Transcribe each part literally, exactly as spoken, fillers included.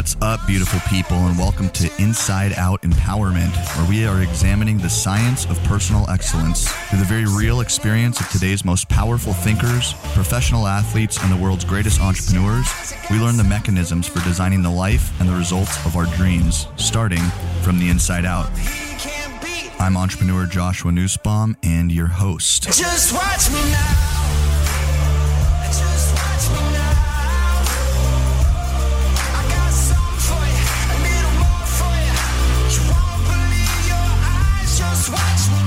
What's up, beautiful people, and welcome to Inside Out Empowerment, where we are examining the science of personal excellence through the very real experience of today's most powerful thinkers, professional athletes, and the world's greatest entrepreneurs. We learn the mechanisms for designing the life and the results of our dreams, starting from the inside out. I'm entrepreneur Joshua Nussbaum and your host. Just watch me now. Just watch me now. I got something for you, a little more for you. You won't believe your eyes. Just watch me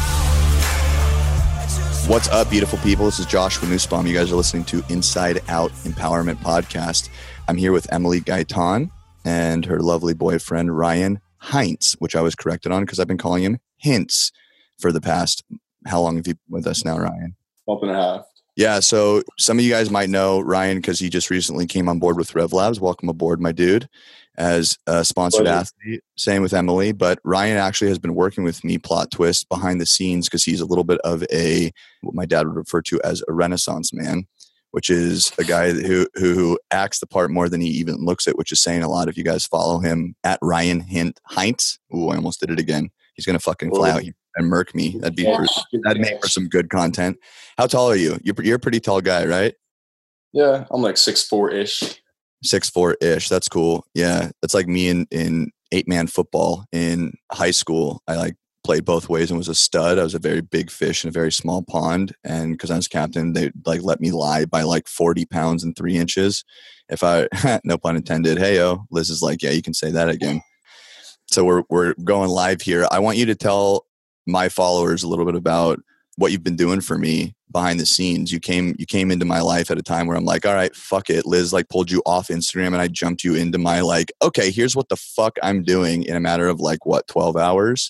now. Just What's up, beautiful people? This is Joshua Nussbaum. You guys are listening to Inside Out Empowerment Podcast. I'm here with Emily Gaitan and her lovely boyfriend, Ryan Hintz, which I was corrected on because I've been calling him Hintz for the past, how long have you been with us now, Ryan? Month and a half. Yeah, so some of you guys might know Ryan because he just recently came on board with Rev Labs. Welcome aboard, my dude, as a sponsored Pleasure. athlete. Same with Emily, but Ryan actually has been working with me, plot twist, behind the scenes because he's a little bit of a, what my dad would refer to as a Renaissance man, which is a guy who who acts the part more than he even looks it, which is saying a lot. If you guys follow him at Ryan Hint Hintz, ooh, I almost did it again. He's gonna fucking fly out here and murk me. That'd be for, that'd make for some good content. How tall are you? You're you're a pretty tall guy, right? Yeah, I'm like six four ish. Six four ish. That's cool. Yeah, that's like me in in eight man football in high school. I like played both ways and was a stud. I was a very big fish in a very small pond. And because I was captain, they like let me lie by like forty pounds and three inches. If I, no pun intended, hey-o, Liz is like, yeah, you can say that again. So we're we're going live here. I want you to tell my followers a little bit about what you've been doing for me behind the scenes. You came you came into my life at a time where I'm like, all right, fuck it. Liz like pulled you off Instagram and I jumped you into my like, okay, here's what the fuck I'm doing in a matter of like, what, twelve hours?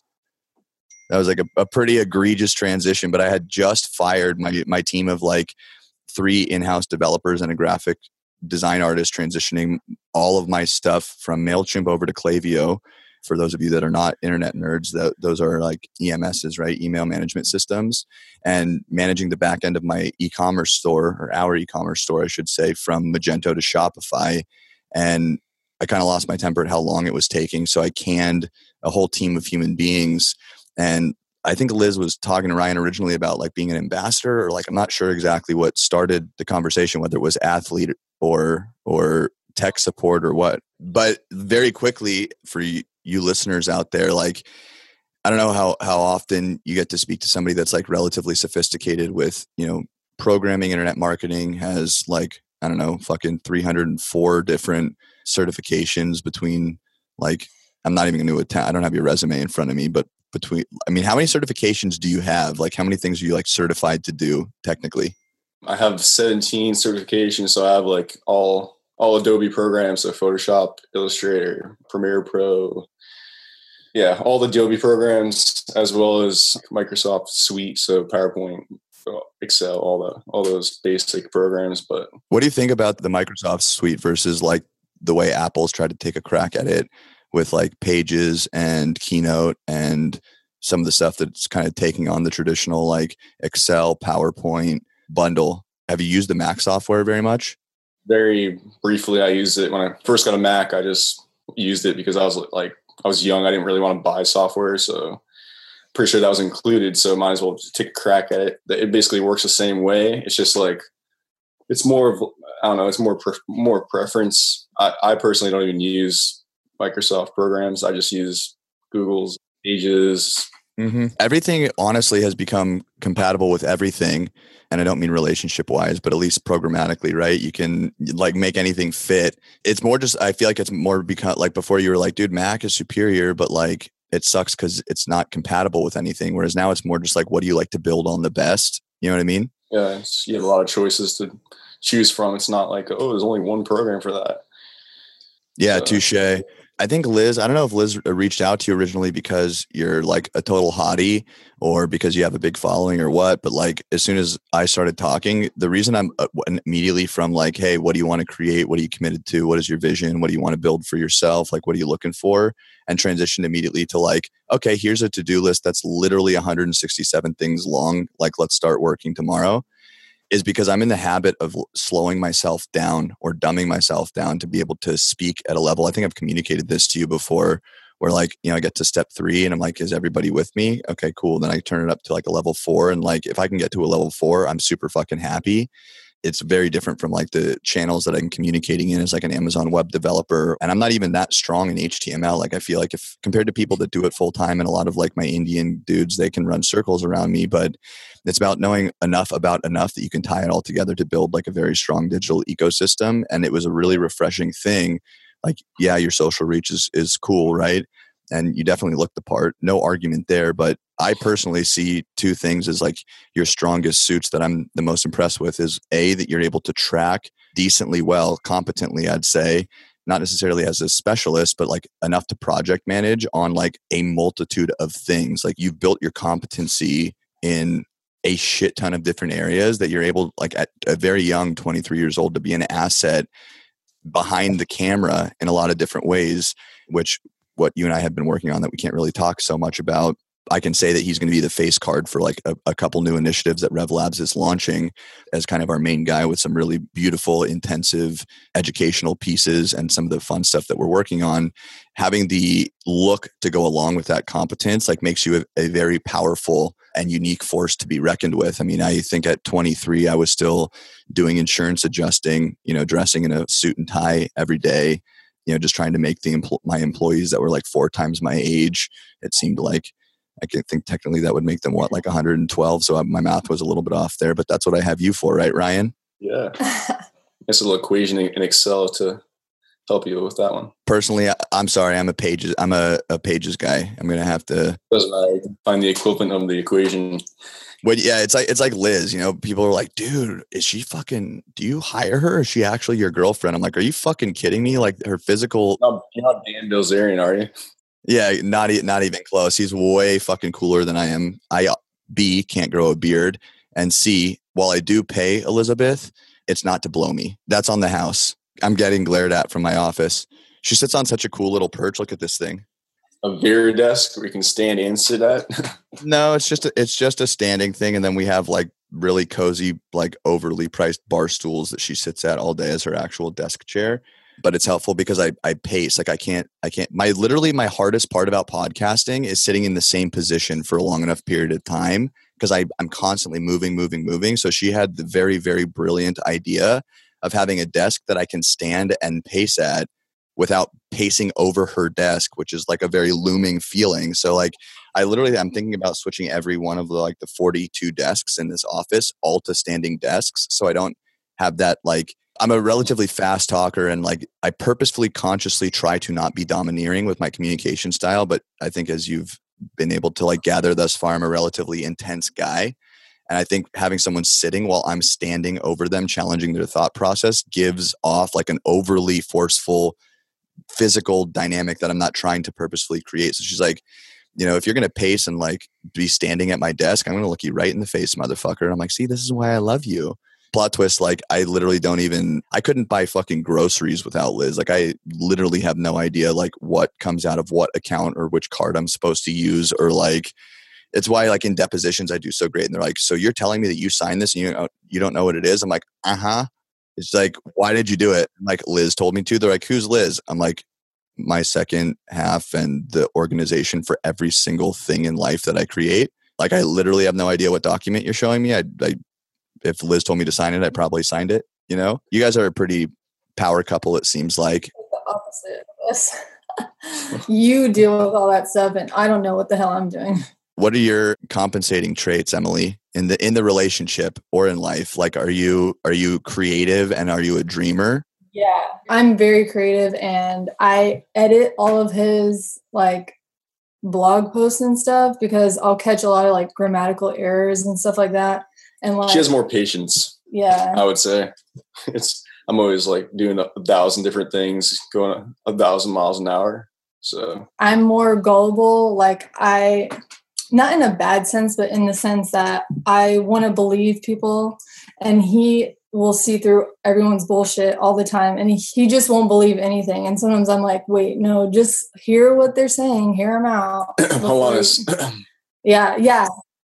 That was like a, a pretty egregious transition, but I had just fired my my team of like three in-house developers and a graphic design artist, transitioning all of my stuff from MailChimp over to Klaviyo. For those of you that are not internet nerds, that those are like E M Ss, right? Email management systems, and managing the back end of my e-commerce store, or our e-commerce store, I should say, from Magento to Shopify. And I kind of lost my temper at how long it was taking. So I canned a whole team of human beings. And I think Liz was talking to Ryan originally about like being an ambassador, or like, I'm not sure exactly what started the conversation, whether it was athlete or, or tech support or what, but very quickly for you, you listeners out there, like, I don't know how, how often you get to speak to somebody that's like relatively sophisticated with, you know, programming, internet marketing, has like, I don't know, fucking three hundred four different certifications between like, I'm not even going to attempt, I don't have your resume in front of me, but between, I mean, how many certifications do you have? Like, how many things are you like certified to do technically? I have seventeen certifications, so I have like all all Adobe programs, so Photoshop, Illustrator, Premiere Pro. Yeah, all the Adobe programs, as well as Microsoft Suite, so PowerPoint, Excel, all the all those basic programs. But what do you think about the Microsoft Suite versus like the way Apple's tried to take a crack at it with like Pages and Keynote and some of the stuff that's kind of taking on the traditional like Excel, PowerPoint bundle? Have you used the Mac software very much? Very briefly, I used it when I first got a Mac. I just used it because I was like, I was young. I didn't really want to buy software, so pretty sure that was included. So might as well take a crack at it. It basically works the same way. It's just like, it's more of, I don't know, it's more pre- more preference. I, I personally don't even use Microsoft programs. I just use Google's Pages. Mm-hmm. Everything honestly has become compatible with everything. And I don't mean relationship wise, but at least programmatically, right? You can like make anything fit. It's more just, I feel like it's more because like before you were like, dude, Mac is superior, but like it sucks because it's not compatible with anything. Whereas now it's more just like, what do you like to build on the best? You know what I mean? Yeah, it's, you have a lot of choices to choose from. It's not like, oh, there's only one program for that. Yeah, So, touche. I think Liz, I don't know if Liz reached out to you originally because you're like a total hottie or because you have a big following or what, but like as soon as I started talking, the reason I'm uh, immediately from like, hey, what do you want to create? What are you committed to? What is your vision? What do you want to build for yourself? Like, what are you looking for? And transitioned immediately to like, okay, here's a to-do list that's literally one hundred sixty-seven things long. Like, let's start working tomorrow. is because I'm in the habit of slowing myself down or dumbing myself down to be able to speak at a level. I think I've communicated this to you before, where like, you know, I get to step three and I'm like, is everybody with me? Okay, cool. Then I turn it up to like a level four. And like, if I can get to a level four, I'm super fucking happy. It's very different from like the channels that I'm communicating in as like an Amazon web developer. And I'm not even that strong in H T M L. Like I feel like if compared to people that do it full time, and a lot of like my Indian dudes, they can run circles around me, but it's about knowing enough about enough that you can tie it all together to build like a very strong digital ecosystem. And it was a really refreshing thing. Like, yeah, your social reach is, is cool, right? And you definitely look the part. No argument there. But I personally see two things as like your strongest suits that I'm the most impressed with is A, that you're able to track decently well, competently, I'd say, not necessarily as a specialist, but like enough to project manage on like a multitude of things. Like you've built your competency in a shit ton of different areas that you're able, like at a very young twenty-three years old, to be an asset behind the camera in a lot of different ways, which what you and I have been working on that we can't really talk so much about. I can say that he's going to be the face card for like a, a couple new initiatives that Rev Labs is launching as kind of our main guy, with some really beautiful, intensive educational pieces and some of the fun stuff that we're working on. Having the look to go along with that competence like makes you a, a very powerful and unique force to be reckoned with. I mean, I think at twenty-three, I was still doing insurance adjusting, you know, dressing in a suit and tie every day, you know, just trying to make the empl- my employees that were like four times my age, it seemed like. I can think technically that would make them what, like one hundred twelve. So my math was a little bit off there, but that's what I have you for, right, Ryan? Yeah. It's a little equation in Excel to help you with that one. Personally, I, I'm sorry. I'm a pages. I'm a, a pages guy. I'm going to have to. Doesn't matter. You can find the equivalent of the equation. But yeah, it's like, it's like Liz, you know, people are like, dude, is she fucking, do you hire her? Is she actually your girlfriend? I'm like, are you fucking kidding me? Like her physical. You're not Dan Bilzerian, are you? Yeah, not not even close. He's way fucking cooler than I am. I B can't grow a beard, and C, while I do pay Elizabeth, it's not to blow me. That's on the house. I'm getting glared at from my office. She sits on such a cool little perch. Look at this thing. A beer desk where you can stand and sit at. No, it's just a, it's just a standing thing, and then we have like really cozy, like overly priced bar stools that she sits at all day as her actual desk chair. But it's helpful because I, I pace. Like I can't, I can't, my literally my hardest part about podcasting is sitting in the same position for a long enough period of time, because I I'm constantly moving, moving, moving. So she had the very, very brilliant idea of having a desk that I can stand and pace at without pacing over her desk, which is like a very looming feeling. So like I literally, I'm thinking about switching every one of the like the forty-two desks in this office all to standing desks. So I don't have that like, I'm a relatively fast talker, and like I purposefully, consciously try to not be domineering with my communication style. But I think as you've been able to like gather thus far, I'm a relatively intense guy. And I think having someone sitting while I'm standing over them, challenging their thought process, gives off like an overly forceful physical dynamic that I'm not trying to purposefully create. So she's like, you know, if you're going to pace and like be standing at my desk, I'm going to look you right in the face, motherfucker. And I'm like, see, this is why I love you. Plot twist, like I literally don't even, I couldn't buy fucking groceries without Liz. Like I literally have no idea like what comes out of what account or which card I'm supposed to use, or like, it's why like in depositions I do so great. And they're like, so you're telling me that you signed this and you know, you don't know what it is? I'm like, uh-huh. It's like, why did you do it? I'm like, Liz told me to. They're like, who's Liz? I'm like, my second half and the organization for every single thing in life that I create. Like I literally have no idea what document you're showing me. I, I If Liz told me to sign it, I probably signed it. You know, you guys are a pretty power couple, it seems like. The opposite of us. You deal with all that stuff, and I don't know what the hell I'm doing. What are your compensating traits, Emily, in the in the relationship or in life? Like, are you are you creative and are you a dreamer? Yeah, I'm very creative, and I edit all of his like blog posts and stuff because I'll catch a lot of like grammatical errors and stuff like that. And like, she has more patience. Yeah, I would say it's. I'm always like doing a thousand different things, going a, a thousand miles an hour. So I'm more gullible. Like I, not in a bad sense, but in the sense that I want to believe people, and he will see through everyone's bullshit all the time, and he, he just won't believe anything. And sometimes I'm like, wait, no, just hear what they're saying, hear them out. how honest. Yeah, yeah.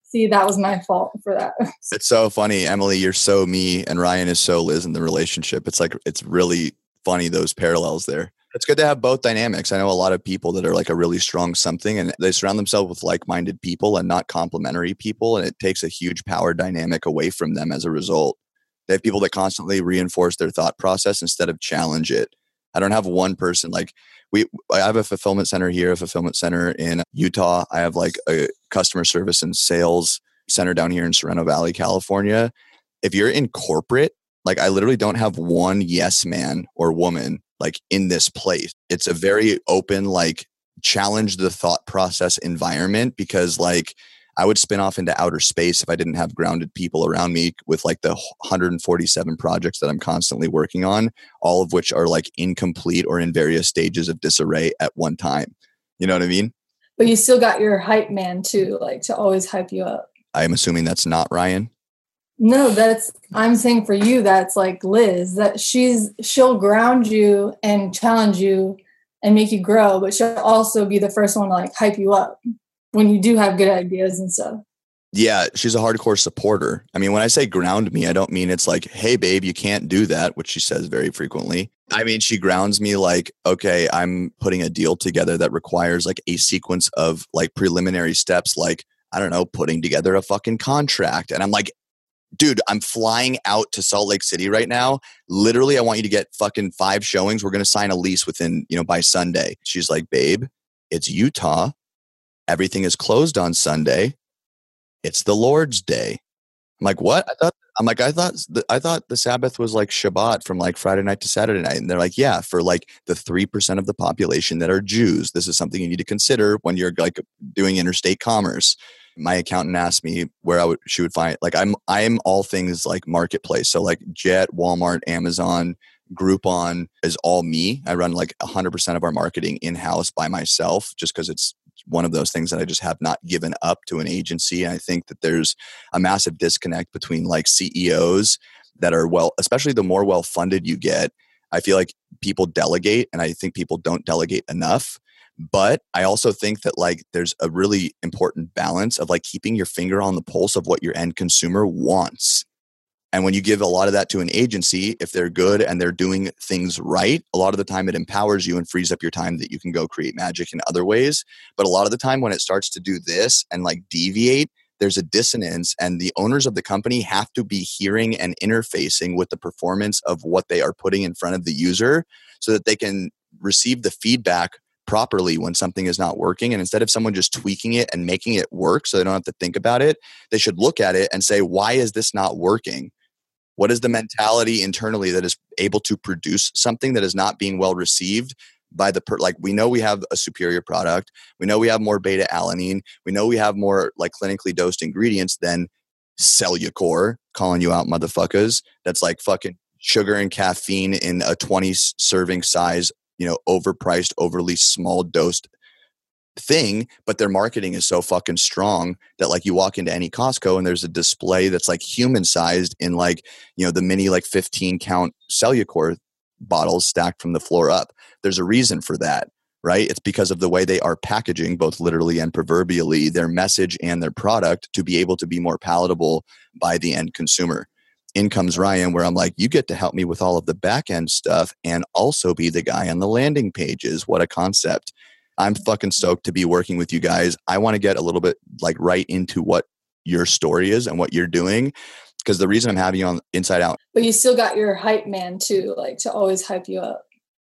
See, that was my fault for that. It's so funny. Emily, you're so me and Ryan is so Liz in the relationship. It's like, it's really funny, those parallels there. It's good to have both dynamics. I know a lot of people that are like a really strong something and they surround themselves with like-minded people and not complementary people. And it takes a huge power dynamic away from them as a result. They have people that constantly reinforce their thought process instead of challenge it. I don't have one person like we, I have a fulfillment center here, a fulfillment center in Utah. I have like a customer service and sales center down here in Sereno Valley, California. If you're in corporate, like I literally don't have one yes man or woman like in this place. It's a very open, like challenge the thought process environment because like I would spin off into outer space if I didn't have grounded people around me with like the one hundred forty-seven projects that I'm constantly working on, all of which are like incomplete or in various stages of disarray at one time. You know what I mean? But you still got your hype man too, like to always hype you up. I'm assuming that's not Ryan. No, that's, I'm saying for you, that's like Liz, that she's, she'll ground you and challenge you and make you grow, but she'll also be the first one to like hype you up when you do have good ideas and stuff. Yeah, she's a hardcore supporter. I mean, when I say ground me, I don't mean it's like, hey, babe, you can't do that, which she says very frequently. I mean, she grounds me like, okay, I'm putting a deal together that requires like a sequence of like preliminary steps, like, I don't know, putting together a fucking contract. And I'm like, dude, I'm flying out to Salt Lake City right now. Literally, I want you to get fucking five showings. We're going to sign a lease within, you know, by Sunday. She's like, babe, it's Utah. Everything is closed on Sunday. It's the Lord's Day. I'm like, what? I thought, I'm like, I thought, the, I thought the Sabbath was like Shabbat from like Friday night to Saturday night. And they're like, yeah, for like the three percent of the population that are Jews, this is something you need to consider when you're like doing interstate commerce. My accountant asked me where I would, she would find, like, I'm, I'm all things like marketplace. So like Jet, Walmart, Amazon, Groupon is all me. I run like one hundred percent of our marketing in-house by myself just because it's one of those things that I just have not given up to an agency. And I think that there's a massive disconnect between like C E Os that are well, especially the more well-funded you get. I feel like people delegate and I think people don't delegate enough. But I also think that like there's a really important balance of like keeping your finger on the pulse of what your end consumer wants. And when you give a lot of that to an agency, if they're good and they're doing things right, a lot of the time it empowers you and frees up your time that you can go create magic in other ways. But a lot of the time when it starts to do this and like deviate, there's a dissonance and the owners of the company have to be hearing and interfacing with the performance of what they are putting in front of the user so that they can receive the feedback properly when something is not working. And instead of someone just tweaking it and making it work so they don't have to think about it, they should look at it and say, why is this not working? What is the mentality internally that is able to produce something that is not being well received by the, per- like we know we have a superior product. We know we have more beta alanine. We know we have more like clinically dosed ingredients than Cellucor, calling you out motherfuckers. That's like fucking sugar and caffeine in a twenty serving size, you know, overpriced, overly small dosed thing, but their marketing is so fucking strong that like you walk into any Costco and there's a display that's like human sized in like, you know, the mini like fifteen count Cellucor bottles stacked from the floor up. There's a reason for that, right? It's because of the way they are packaging, both literally and proverbially, their message and their product to be able to be more palatable by the end consumer. In comes Ryan, where I'm like, you get to help me with all of the back end stuff and also be the guy on the landing pages. What a concept. I'm fucking stoked to be working with you guys. I want to get a little bit like right into what your story is and what you're doing. Because the reason I'm having you on Inside Out. But you still got your hype man too, like to always hype you up.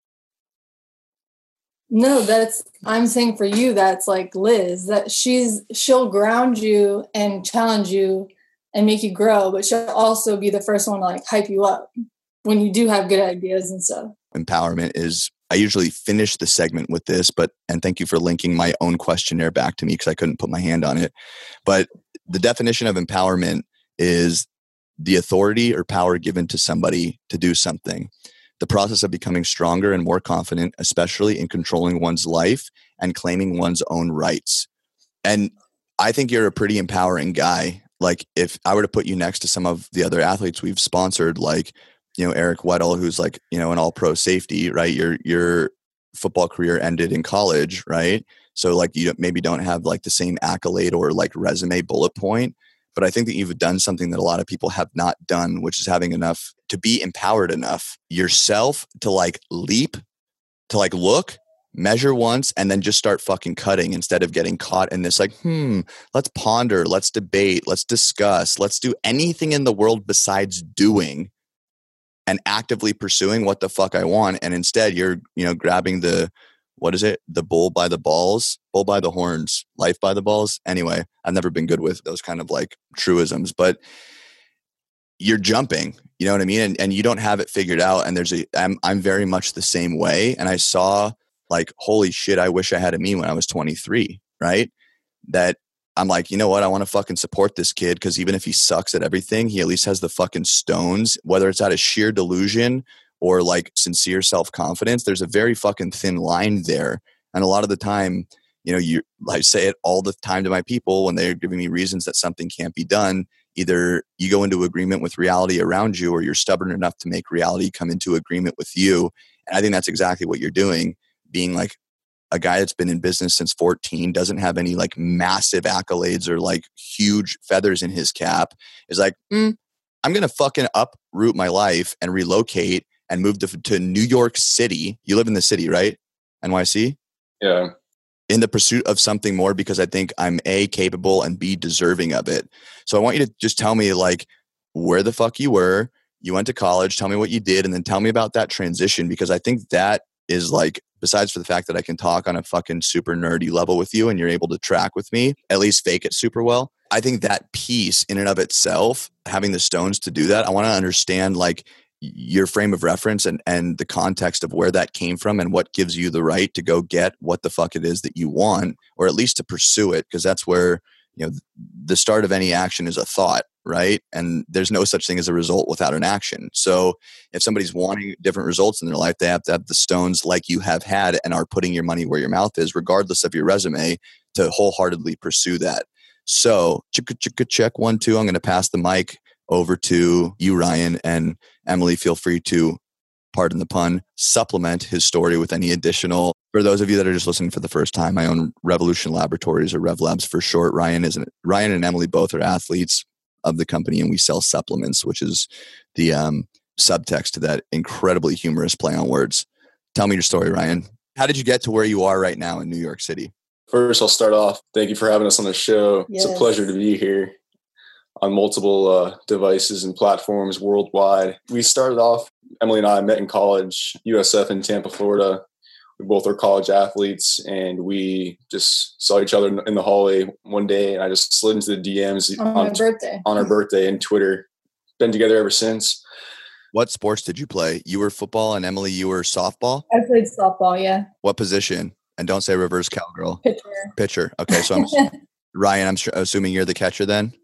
No, that's, I'm saying for you, that's like Liz, that she's, she'll ground you and challenge you and make you grow, but she'll also be the first one to like hype you up when you do have good ideas and stuff. Empowerment is, I usually finish the segment with this, but, and thank you for linking my own questionnaire back to me because I couldn't put my hand on it. But the definition of empowerment is the authority or power given to somebody to do something. The process of becoming stronger and more confident, especially in controlling one's life and claiming one's own rights. And I think you're a pretty empowering guy. Like if I were to put you next to some of the other athletes we've sponsored, like, you know, Eric Weddle, who's like, you know, an all pro safety, right? Your, your football career ended in college, right? So like you maybe don't have like the same accolade or like resume bullet point, but I think that you've done something that a lot of people have not done, which is having enough to be empowered enough yourself to like leap, to like look, measure once, and then just start fucking cutting instead of getting caught in this like, hmm, let's ponder, let's debate, let's discuss, let's do anything in the world besides doing and actively pursuing what the fuck I want. And instead you're, you know, grabbing the, what is it? The bull by the balls, bull by the horns, life by the balls. Anyway, I've never been good with those kind of like truisms, but you're jumping, you know what I mean? And, and you don't have it figured out. And there's a, I'm, I'm very much the same way. And I saw like, holy shit, I wish I had a me when I was twenty-three, right? That I'm like, you know what? I want to fucking support this kid because even if he sucks at everything, he at least has the fucking stones, whether it's out of sheer delusion or like sincere self-confidence. There's a very fucking thin line there. And a lot of the time, you know, you I say it all the time to my people when they're giving me reasons that something can't be done. Either you go into agreement with reality around you or you're stubborn enough to make reality come into agreement with you. And I think that's exactly what you're doing. Being like a guy that's been in business since fourteen, doesn't have any like massive accolades or like huge feathers in his cap, is like, mm, I'm going to fucking uproot my life and relocate and move to, to New York City. You live in the city, right? N Y C? Yeah. In the pursuit of something more because I think I'm A, capable, and B, deserving of it. So I want you to just tell me like where the fuck you were. You went to college. Tell me what you did. And then tell me about that transition, because I think that is like, besides for the fact that I can talk on a fucking super nerdy level with you and you're able to track with me, at least fake it super well. I think that piece in and of itself, having the stones to do that, I want to understand like your frame of reference and, and the context of where that came from and what gives you the right to go get what the fuck it is that you want, or at least to pursue it. Because that's where, you know, the start of any action is a thought, right? And there's no such thing as a result without an action. So if somebody's wanting different results in their life, they have to have the stones like you have had and are putting your money where your mouth is, regardless of your resume, to wholeheartedly pursue that. So chicka chicka check one, two. I'm going to pass the mic over to you, Ryan, and Emily. Feel free to, pardon the pun, supplement his story with any additional. For those of you that are just listening for the first time, I own Revolution Laboratories, or Rev Labs for short. Ryan isn't. Ryan and Emily both are athletes of the company, and we sell supplements, which is the um, subtext to that incredibly humorous play on words. Tell me your story, Ryan. How did you get to where you are right now in New York City? First, I'll start off. Thank you for having us on the show. Yes. It's a pleasure to be here on multiple uh, devices and platforms worldwide. We started off, Emily and I met in college, U S F in Tampa, Florida. We both are college athletes, and we just saw each other in the hallway one day, and I just slid into the D Ms on, on, my birthday. on our birthday and Twitter. Been together ever since. What sports did you play? You were football, and Emily, you were softball? I played softball, yeah. What position? And don't say reverse cowgirl. Pitcher. Pitcher. Okay, so I'm Ryan, I'm sure, assuming you're the catcher then?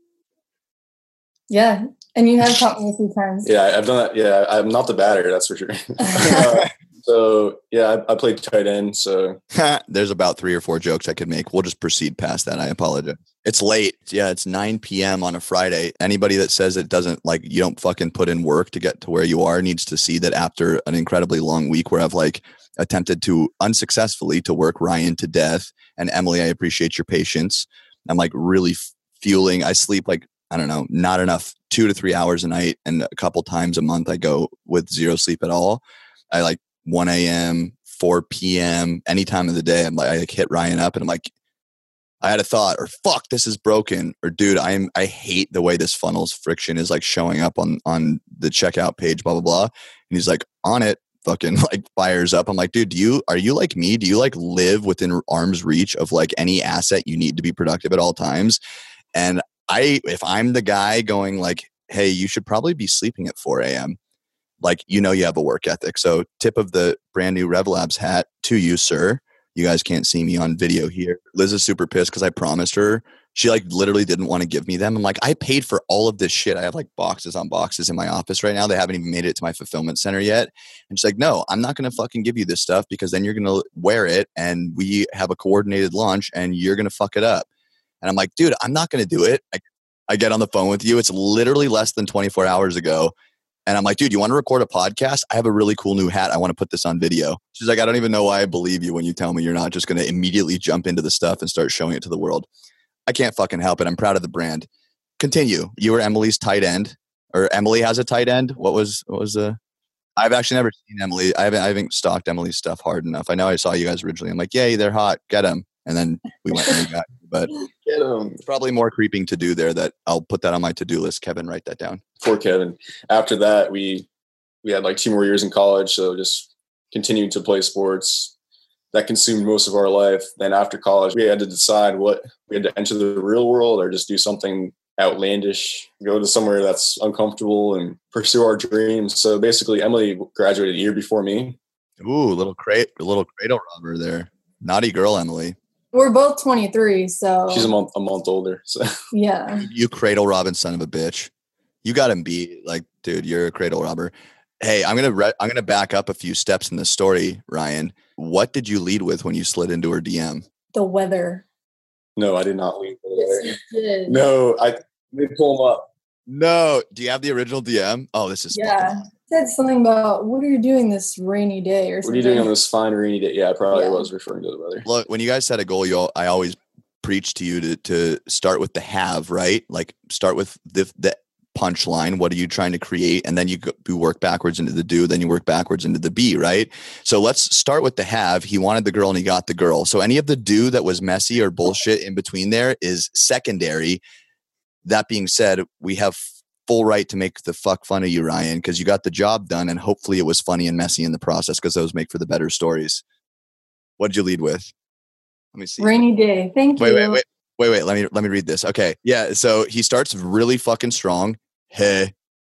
Yeah, and you have taught me a few times. Yeah, I've done that. Yeah, I'm not the batter, that's for sure. uh, so, yeah, I, I played tight end. So there's about three or four jokes I could make. We'll just proceed past that. I apologize. It's late. Yeah, it's nine p.m. on a Friday. Anybody that says it doesn't, like, you don't fucking put in work to get to where you are needs to see that after an incredibly long week where I've, like, attempted to unsuccessfully to work Ryan to death. And Emily, I appreciate your patience. I'm, like, really fueling. I sleep, like, I don't know, not enough, two to three hours a night. And a couple times a month I go with zero sleep at all. I like one a.m., four p.m., any time of the day. I'm like, I like hit Ryan up and I'm like, I had a thought, or fuck, this is broken. Or dude, I'm, I hate the way this funnel's friction is like showing up on, on the checkout page, blah, blah, blah. And he's like, on it, fucking like fires up. I'm like, dude, do you, are you like me? Do you like live within arm's reach of like any asset you need to be productive at all times? And I, if I'm the guy going like, hey, you should probably be sleeping at four a.m., like, you know, you have a work ethic. So tip of the brand new Rev Labs hat to you, sir. You guys can't see me on video here. Liz is super pissed because I promised her. She like literally didn't want to give me them. I'm like, I paid for all of this shit. I have like boxes on boxes in my office right now. They haven't even made it to my fulfillment center yet. And she's like, no, I'm not going to fucking give you this stuff because then you're going to wear it and we have a coordinated launch and you're going to fuck it up. And I'm like, dude, I'm not going to do it. I, I get on the phone with you. It's literally less than twenty-four hours ago. And I'm like, dude, you want to record a podcast? I have a really cool new hat. I want to put this on video. She's like, I don't even know why I believe you when you tell me you're not just going to immediately jump into the stuff and start showing it to the world. I can't fucking help it. I'm proud of the brand. Continue. You were Emily's tight end, or Emily has a tight end. What was, what was the, I've actually never seen Emily. I haven't, I haven't stalked Emily's stuff hard enough. I know I saw you guys originally. I'm like, yay, they're hot. Get them. And then we went and we got you. But Get him. it's probably more creeping to do there that I'll put that on my to-do list. Kevin, write that down. Poor Kevin. After that, we we had like two more years in college, so just continued to play sports. That consumed most of our life. Then after college, we had to decide what we had to enter the real world or just do something outlandish, go to somewhere that's uncomfortable and pursue our dreams. So basically, Emily graduated a year before me. Ooh, little crate, little cradle robber there. Naughty girl, Emily. We're both twenty-three, so She's a month a month older. So yeah. You cradle robbing son of a bitch. You got him beat. Like, dude, you're a cradle robber. Hey, I'm gonna re- I'm gonna back up a few steps in the story, Ryan. What did you lead with when you slid into her D M? The weather. no, I did not leave over there. Yes, you did. No, I they pull them up. No. Do you have the original D M? Oh, this is Yeah. fucking- Said something about what are you doing this rainy day or What something. are you doing on this fine rainy day? Yeah, I probably Yeah. was referring to the weather. Look, when you guys set a goal, you all, I always preach to you to to start with the have, right? Like start with the the punchline. What are you trying to create? And then you go, you work backwards into the do, then you work backwards into the be, right? So let's start with the have. He wanted the girl and he got the girl. So any of the do that was messy or bullshit in between there is secondary. That being said, we have full right to make the fuck fun of you, Ryan, because you got the job done and hopefully it was funny and messy in the process because those make for the better stories. What did you lead with? Let me see. Rainy day. Thank Wait, you. wait, wait, wait, wait. Let me let me read this. Okay, yeah. So he starts really fucking strong. Hey,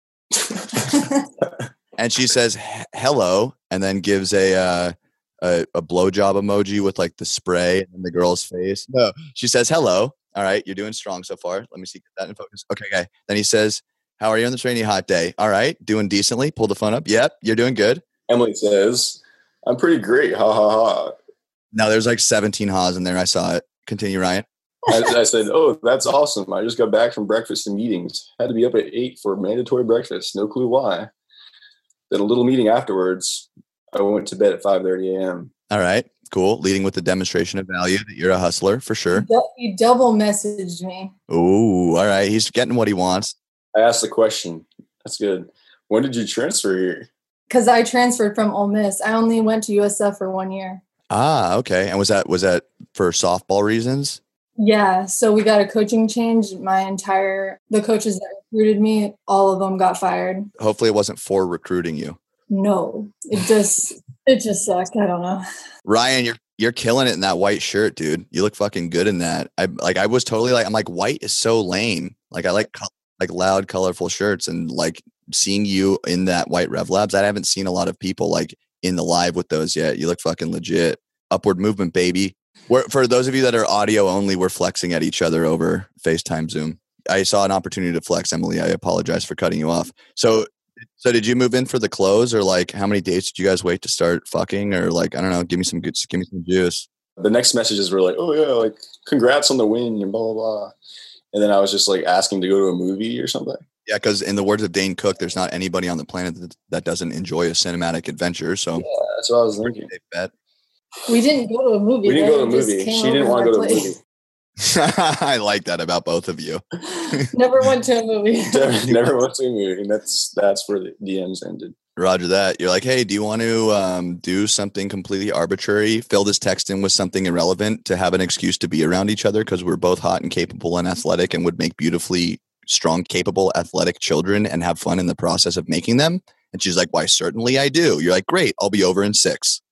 and she says "H- hello, and then gives a uh, a a blowjob emoji with like the spray in the girl's face. No, she says hello. All right, you're doing strong so far. Let me see get that in focus. Okay, okay. Then he says, "How are you on this rainy hot day?" All right, doing decently. Pull the phone up. Yep, you're doing good. Emily says, I'm pretty great. Ha ha ha. Now there's like seventeen ha's in there. I saw it. Continue, Ryan. I, I said, oh, that's awesome. I just got back from breakfast and meetings. Had to be up at eight for mandatory breakfast. No clue why. Then a little meeting afterwards. I went to bed at five thirty a.m. All right, cool. Leading with the demonstration of value that you're a hustler for sure. He double messaged me. Ooh, all right. He's getting what he wants. I asked the question. That's good. When did you transfer here? Because I transferred from Ole Miss. I only went to U S F for one year. Ah, okay. And was that was that for softball reasons? Yeah. So we got a coaching change. My entire, the coaches that recruited me, all of them got fired. Hopefully it wasn't for recruiting you. No, it just, it just sucked. I don't know. Ryan, you're you're killing it in that white shirt, dude. You look fucking good in that. I like I was totally like I'm like white is so lame. Like I like co- like loud, colorful shirts, and like seeing you in that white Rev Labs. I haven't seen a lot of people like in the live with those yet. You look fucking legit. Upward movement, baby. We're, for those of you that are audio only, we're flexing at each other over FaceTime Zoom. I saw an opportunity to flex, Emily. I apologize for cutting you off. So, so did you move in for the clothes, or like how many dates did you guys wait to start fucking, or like I don't know, give me some good, give me some juice. The next messages were like, oh yeah, like congrats on the win and blah blah blah. And then I was just like asking to go to a movie or something. Yeah, because in the words of Dane Cook, there's not anybody on the planet that, that doesn't enjoy a cinematic adventure. So Yeah, that's what I was thinking. they bet. We didn't go to a movie. We didn't though. go to a We just movie. came She didn't over want to our go to a place. movie. I like that about both of you. Never went to a movie. Never, never went to a movie. And that's that's where the D Ms ended. Roger that. You're like, hey, do you want to um, do something completely arbitrary? Fill this text in with something irrelevant to have an excuse to be around each other because we're both hot and capable and athletic and would make beautifully strong, capable, athletic children and have fun in the process of making them. And she's like, why, certainly I do. You're like, great, I'll be over in six.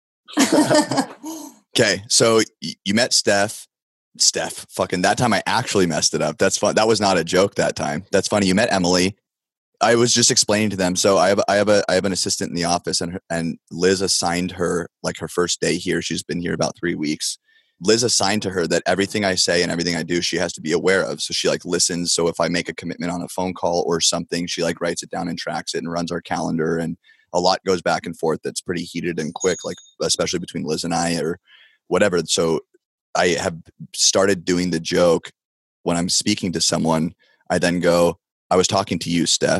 Okay, so y- you met Steph. Steph, fucking that time I actually messed it up. That's fun. That was not a joke that time. That's funny. You met Emily. I was just explaining to them. So I have I have a I have an assistant in the office, and her, and Liz assigned her like her first day here. She's been here about three weeks. Liz assigned to her that everything I say and everything I do, she has to be aware of. So she like listens. So if I make a commitment on a phone call or something, she like writes it down and tracks it and runs our calendar. And a lot goes back and forth. That's pretty heated and quick, like especially between Liz and I or whatever. So I have started doing the joke when I'm speaking to someone. I then go, I was talking to you, Steph.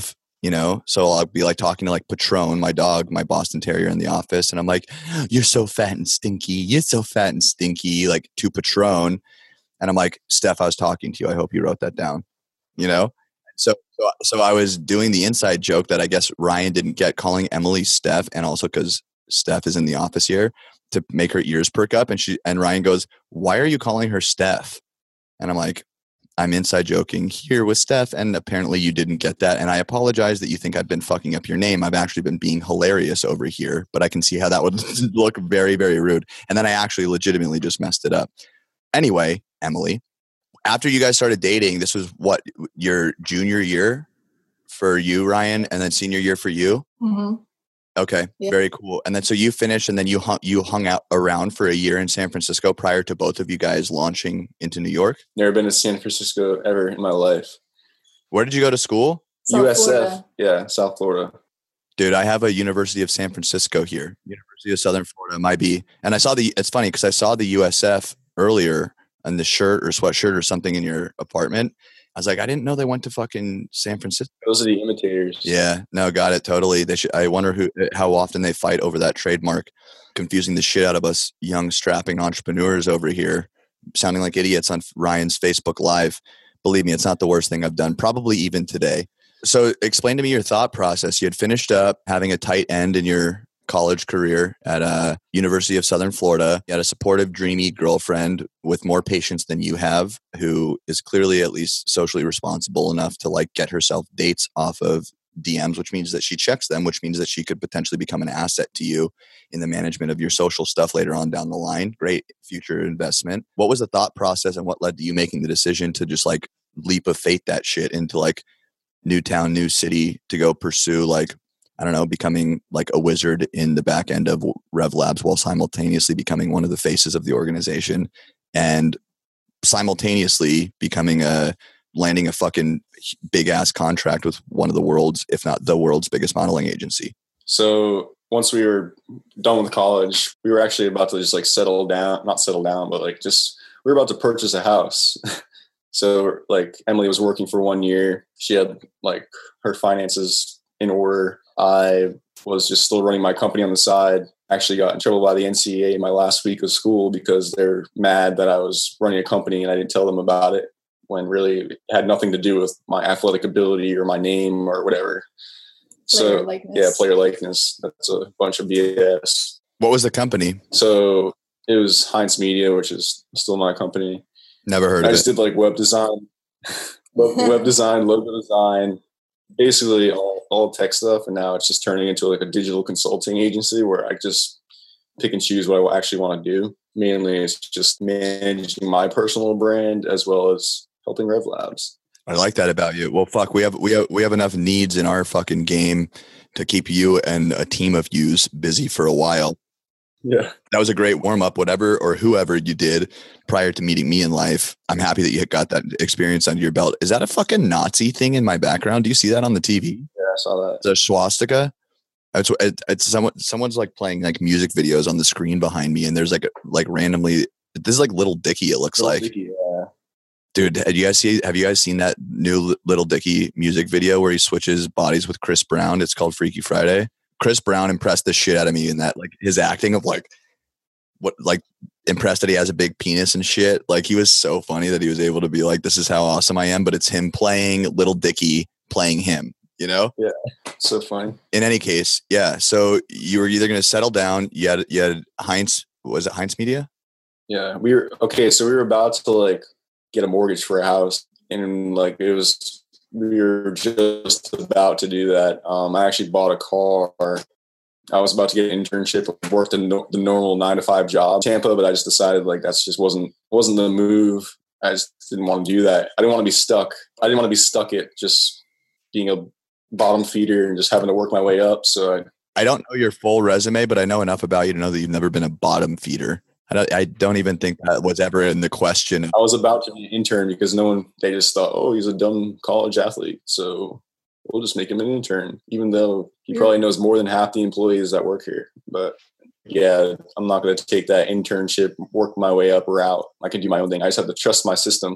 you know? So I'll be like talking to like Patron, my dog, my Boston Terrier in the office. And I'm like, you're so fat and stinky. You're so fat and stinky, like to Patron. And I'm like, Steph, I was talking to you. I hope you wrote that down, you know? So, so, so I was doing the inside joke that I guess Ryan didn't get, calling Emily Steph. And also because Steph is in the office here, to make her ears perk up. And she, and Ryan goes, why are you calling her Steph? And I'm like, I'm inside joking here with Steph. And apparently you didn't get that. And I apologize that you think I've been fucking up your name. I've actually been being hilarious over here, but I can see how that would look very, very rude. And then I actually legitimately just messed it up. Anyway, Emily, after you guys started dating, this was what, your junior year for you, Ryan, and then senior year for you? Mm-hmm. Okay, yeah. Very cool. And then so you finished, and then you hung, you hung out around for a year in San Francisco prior to both of you guys launching into New York? Never been to San Francisco ever in my life. Where did you go to school? South U S F. Florida. Yeah, South Florida. Dude, I have a University of San Francisco here. University of Southern Florida might be. And I saw the, it's funny because I saw the U S F earlier on the shirt or sweatshirt or something in your apartment. I was like, I didn't know they went to fucking San Francisco. Those are the imitators. Yeah, no, got it. Totally. They should, I wonder who, how often they fight over that trademark, confusing the shit out of us young strapping entrepreneurs over here, sounding like idiots on Ryan's Facebook Live. Believe me, it's not the worst thing I've done, probably even today. So explain to me your thought process. You had finished up having a tight end in your college career at uh, University of Southern Florida. You had a supportive, dreamy girlfriend with more patience than you have, who is clearly at least socially responsible enough to like get herself dates off of D Ms, which means that she checks them, which means that she could potentially become an asset to you in the management of your social stuff later on down the line. Great future investment. What was the thought process and what led to you making the decision to just like leap of faith that shit into like new town, new city to go pursue like, I don't know, becoming like a wizard in the back end of Rev Labs while simultaneously becoming one of the faces of the organization and simultaneously becoming a, landing a fucking big ass contract with one of the world's, if not the world's biggest modeling agency. So once we were done with college, we were actually about to just like settle down, not settle down, but like just, we were about to purchase a house. So like Emily was working for one year. She had like her finances in order. I was just still running my company on the side. Actually got in trouble by the N C A A my last week of school because they're mad that I was running a company and I didn't tell them about it, when really it had nothing to do with my athletic ability or my name or whatever. Player So likeness. yeah, player likeness. That's a bunch of B S. What was the company? So it was Heinz Media, which is still my company. Never heard I of just it. did like web design, web, web design, logo design, basically all, all tech stuff. And now it's just turning into like a digital consulting agency where I just pick and choose what I actually want to do. Mainly it's just managing my personal brand as well as helping Rev Labs. I like that about you. Well, fuck, we have we have we have enough needs in our fucking game to keep you and a team of yous busy for a while. Yeah. That was a great warm up, whatever or whoever you did prior to meeting me in life. I'm happy that you got that experience under your belt. Is that a fucking Nazi thing in my background? Do you see that on the T V? Yeah, I saw that. The swastika. It's, it, it's someone. Someone's like playing like music videos on the screen behind me, and there's like a, like randomly. This is like Little Dicky. It looks Little like. Dicky, yeah. Dude, have you guys see? Have you guys seen that new Little Dicky music video where he switches bodies with Chris Brown? It's called Freaky Friday. Chris Brown impressed the shit out of me in that, like his acting of like what, like impressed that he has a big penis and shit. Like he was so funny that he was able to be like, "This is how awesome I am," but it's him playing Little Dicky, playing him. You know? Yeah, so funny. In any case, yeah. So you were either going to settle down. You had you had Heinz. Was it Heinz Media? Yeah, we were okay. So we were about to like get a mortgage for a house, and like it was, we were just about to do that. Um, I actually bought a car. I was about to get an internship, worked in no, the normal nine to five job in Tampa, but I just decided like that's just wasn't wasn't the move. I just didn't want to do that. I didn't want to be stuck. I didn't want to be stuck at just being a bottom feeder and just having to work my way up. So I, I don't know your full resume, but I know enough about you to know that you've never been a bottom feeder. I don't, I don't even think that was ever in the question. I was about to be an intern because no one, they just thought, oh, he's a dumb college athlete, so we'll just make him an intern, even though he probably knows more than half the employees that work here. But yeah, I'm not going to take that internship, work my way up route. I can do my own thing. I just have to trust my system.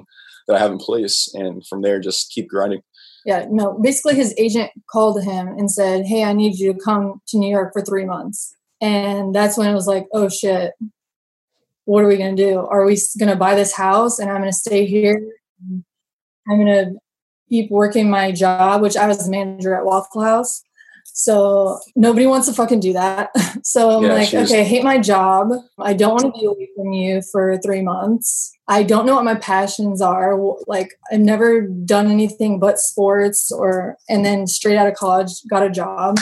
that I have in place. And from there, just keep grinding. Yeah, no, basically his agent called him and said, hey, I need you to come to New York for three months. And that's when it was like, oh shit, what are we going to do? Are we going to buy this house and I'm going to stay here? I'm going to keep working my job, which I was the manager at Waffle House. So nobody wants to fucking do that. So I'm Yeah, like, she was- okay, I hate my job. I don't want to be away from you for three months. I don't know what my passions are. Like I've never done anything but sports or, and then straight out of college, got a job.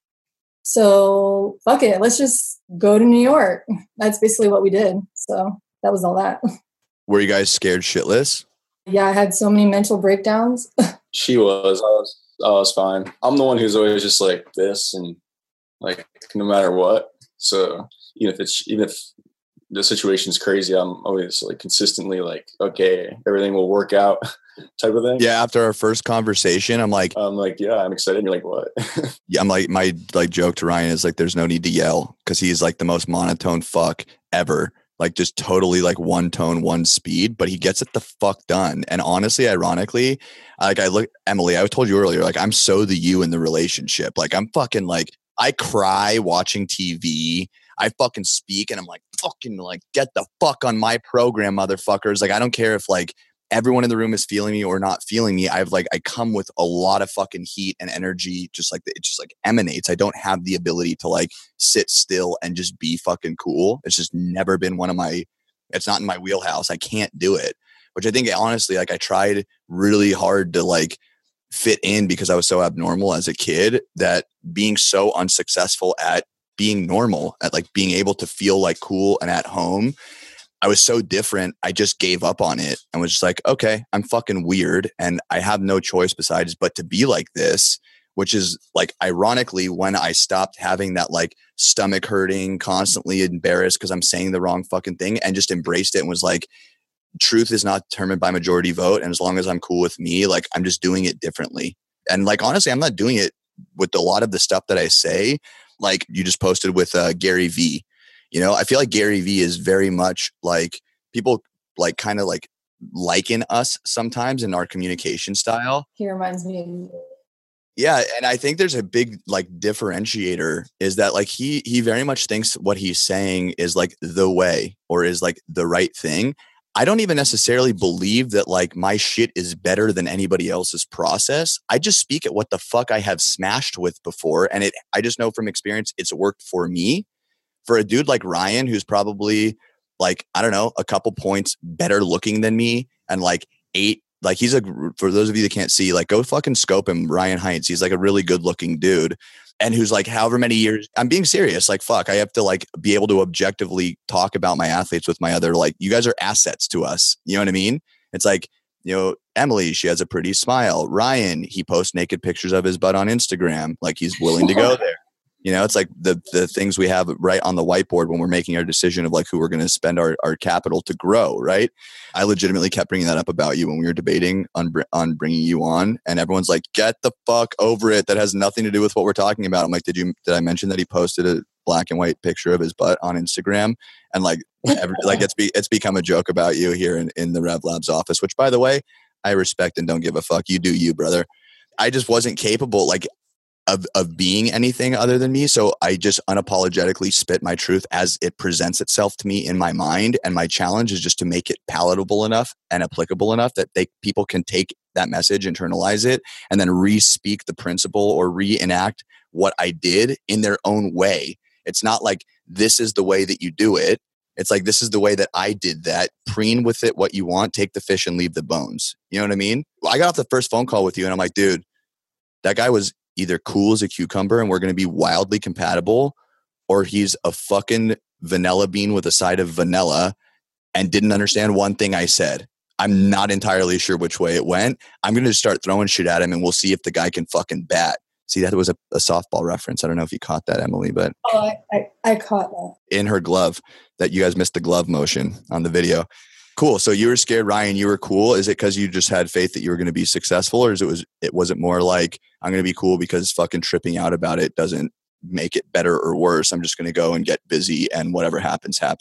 So fuck it. Let's just go to New York. That's basically what we did. So that was all that. Were you guys scared shitless? Yeah. I had so many mental breakdowns. She was. I was. I was fine. I'm the one who's always just like this, and like no matter what. So even if it's even if the situation's crazy, I'm always like consistently like, okay, everything will work out, type of thing. Yeah. After our first conversation, I'm like, I'm like, yeah, I'm excited. And you're like, what? yeah, I'm like, my like joke to Ryan is like, there's no need to yell because he's like the most monotone fuck ever. Like just totally like one tone, one speed, but he gets it the fuck done. And honestly, ironically, like I look, Emily, I told you earlier, like I'm so the you in the relationship. Like I'm fucking like, I cry watching T V. I fucking speak and I'm like, fucking like, get the fuck on my program, motherfuckers. Like, I don't care if like everyone in the room is feeling me or not feeling me. I've like, I come with a lot of fucking heat and energy, just like, it just like emanates. I don't have the ability to like sit still and just be fucking cool. It's just never been one of my, it's not in my wheelhouse. I can't do it, which I think honestly, like I tried really hard to like fit in because I was so abnormal as a kid that being so unsuccessful at being normal, at like being able to feel like cool and at home, I was so different. I just gave up on it and was just like, okay, I'm fucking weird and I have no choice besides but to be like this, which is like ironically when I stopped having that like stomach hurting, constantly embarrassed because I'm saying the wrong fucking thing and just embraced it and was like, truth is not determined by majority vote. And as long as I'm cool with me, like I'm just doing it differently. And like, honestly, I'm not doing it with a lot of the stuff that I say, like you just posted with uh, Gary V. You know, I feel like Gary V is very much like people like kind of like liken us sometimes in our communication style. He reminds me of you. Yeah. And I think there's a big like differentiator is that like he, he very much thinks what he's saying is like the way or is like the right thing. I don't even necessarily believe that like my shit is better than anybody else's process. I just speak at what the fuck I have smashed with before. And it, I just know from experience, it's worked for me. For a dude like Ryan, who's probably like, I don't know, a couple points better looking than me and like eight, like he's a, for those of you that can't see, like go fucking scope him, Ryan Heinz. He's like a really good looking dude and who's like however many years, I'm being serious. Like, fuck, I have to like be able to objectively talk about my athletes with my other, like you guys are assets to us. You know what I mean? It's like, you know, Emily, she has a pretty smile. Ryan, he posts naked pictures of his butt on Instagram. Like he's willing to go there. You know, it's like the the things we have right on the whiteboard when we're making our decision of like who we're going to spend our, our capital to grow, right? I legitimately kept bringing that up about you when we were debating on on bringing you on, and everyone's like, "Get the fuck over it. That has nothing to do with what we're talking about." I'm like, "Did you? Did I mention that he posted a black and white picture of his butt on Instagram?" And like, every, like it's be it's become a joke about you here in in the Rev Labs office. Which, by the way, I respect and don't give a fuck. You do you, brother. I just wasn't capable. Like. Of, of being anything other than me. So I just unapologetically spit my truth as it presents itself to me in my mind. And my challenge is just to make it palatable enough and applicable enough that they people can take that message, internalize it, and then re-speak the principle or reenact what I did in their own way. It's not like this is the way that you do it. It's like this is the way that I did that. Preen with it what you want, take the fish and leave the bones. You know what I mean? I got off the first phone call with you and I'm like, dude, that guy was either cool as a cucumber and we're going to be wildly compatible, or he's a fucking vanilla bean with a side of vanilla and didn't understand one thing I said. I'm not entirely sure which way it went. I'm going to just start throwing shit at him and we'll see if the guy can fucking bat. See, that was a, a softball reference. I don't know if you caught that, Emily, but Oh, I, I, I caught that. in her glove, that you guys missed the glove motion on the video. Cool. So you were scared, Ryan. You were cool. Is it because you just had faith that you were going to be successful, or is it was it was it more like I'm going to be cool because fucking tripping out about it doesn't make it better or worse? I'm just going to go and get busy, and whatever happens, happens.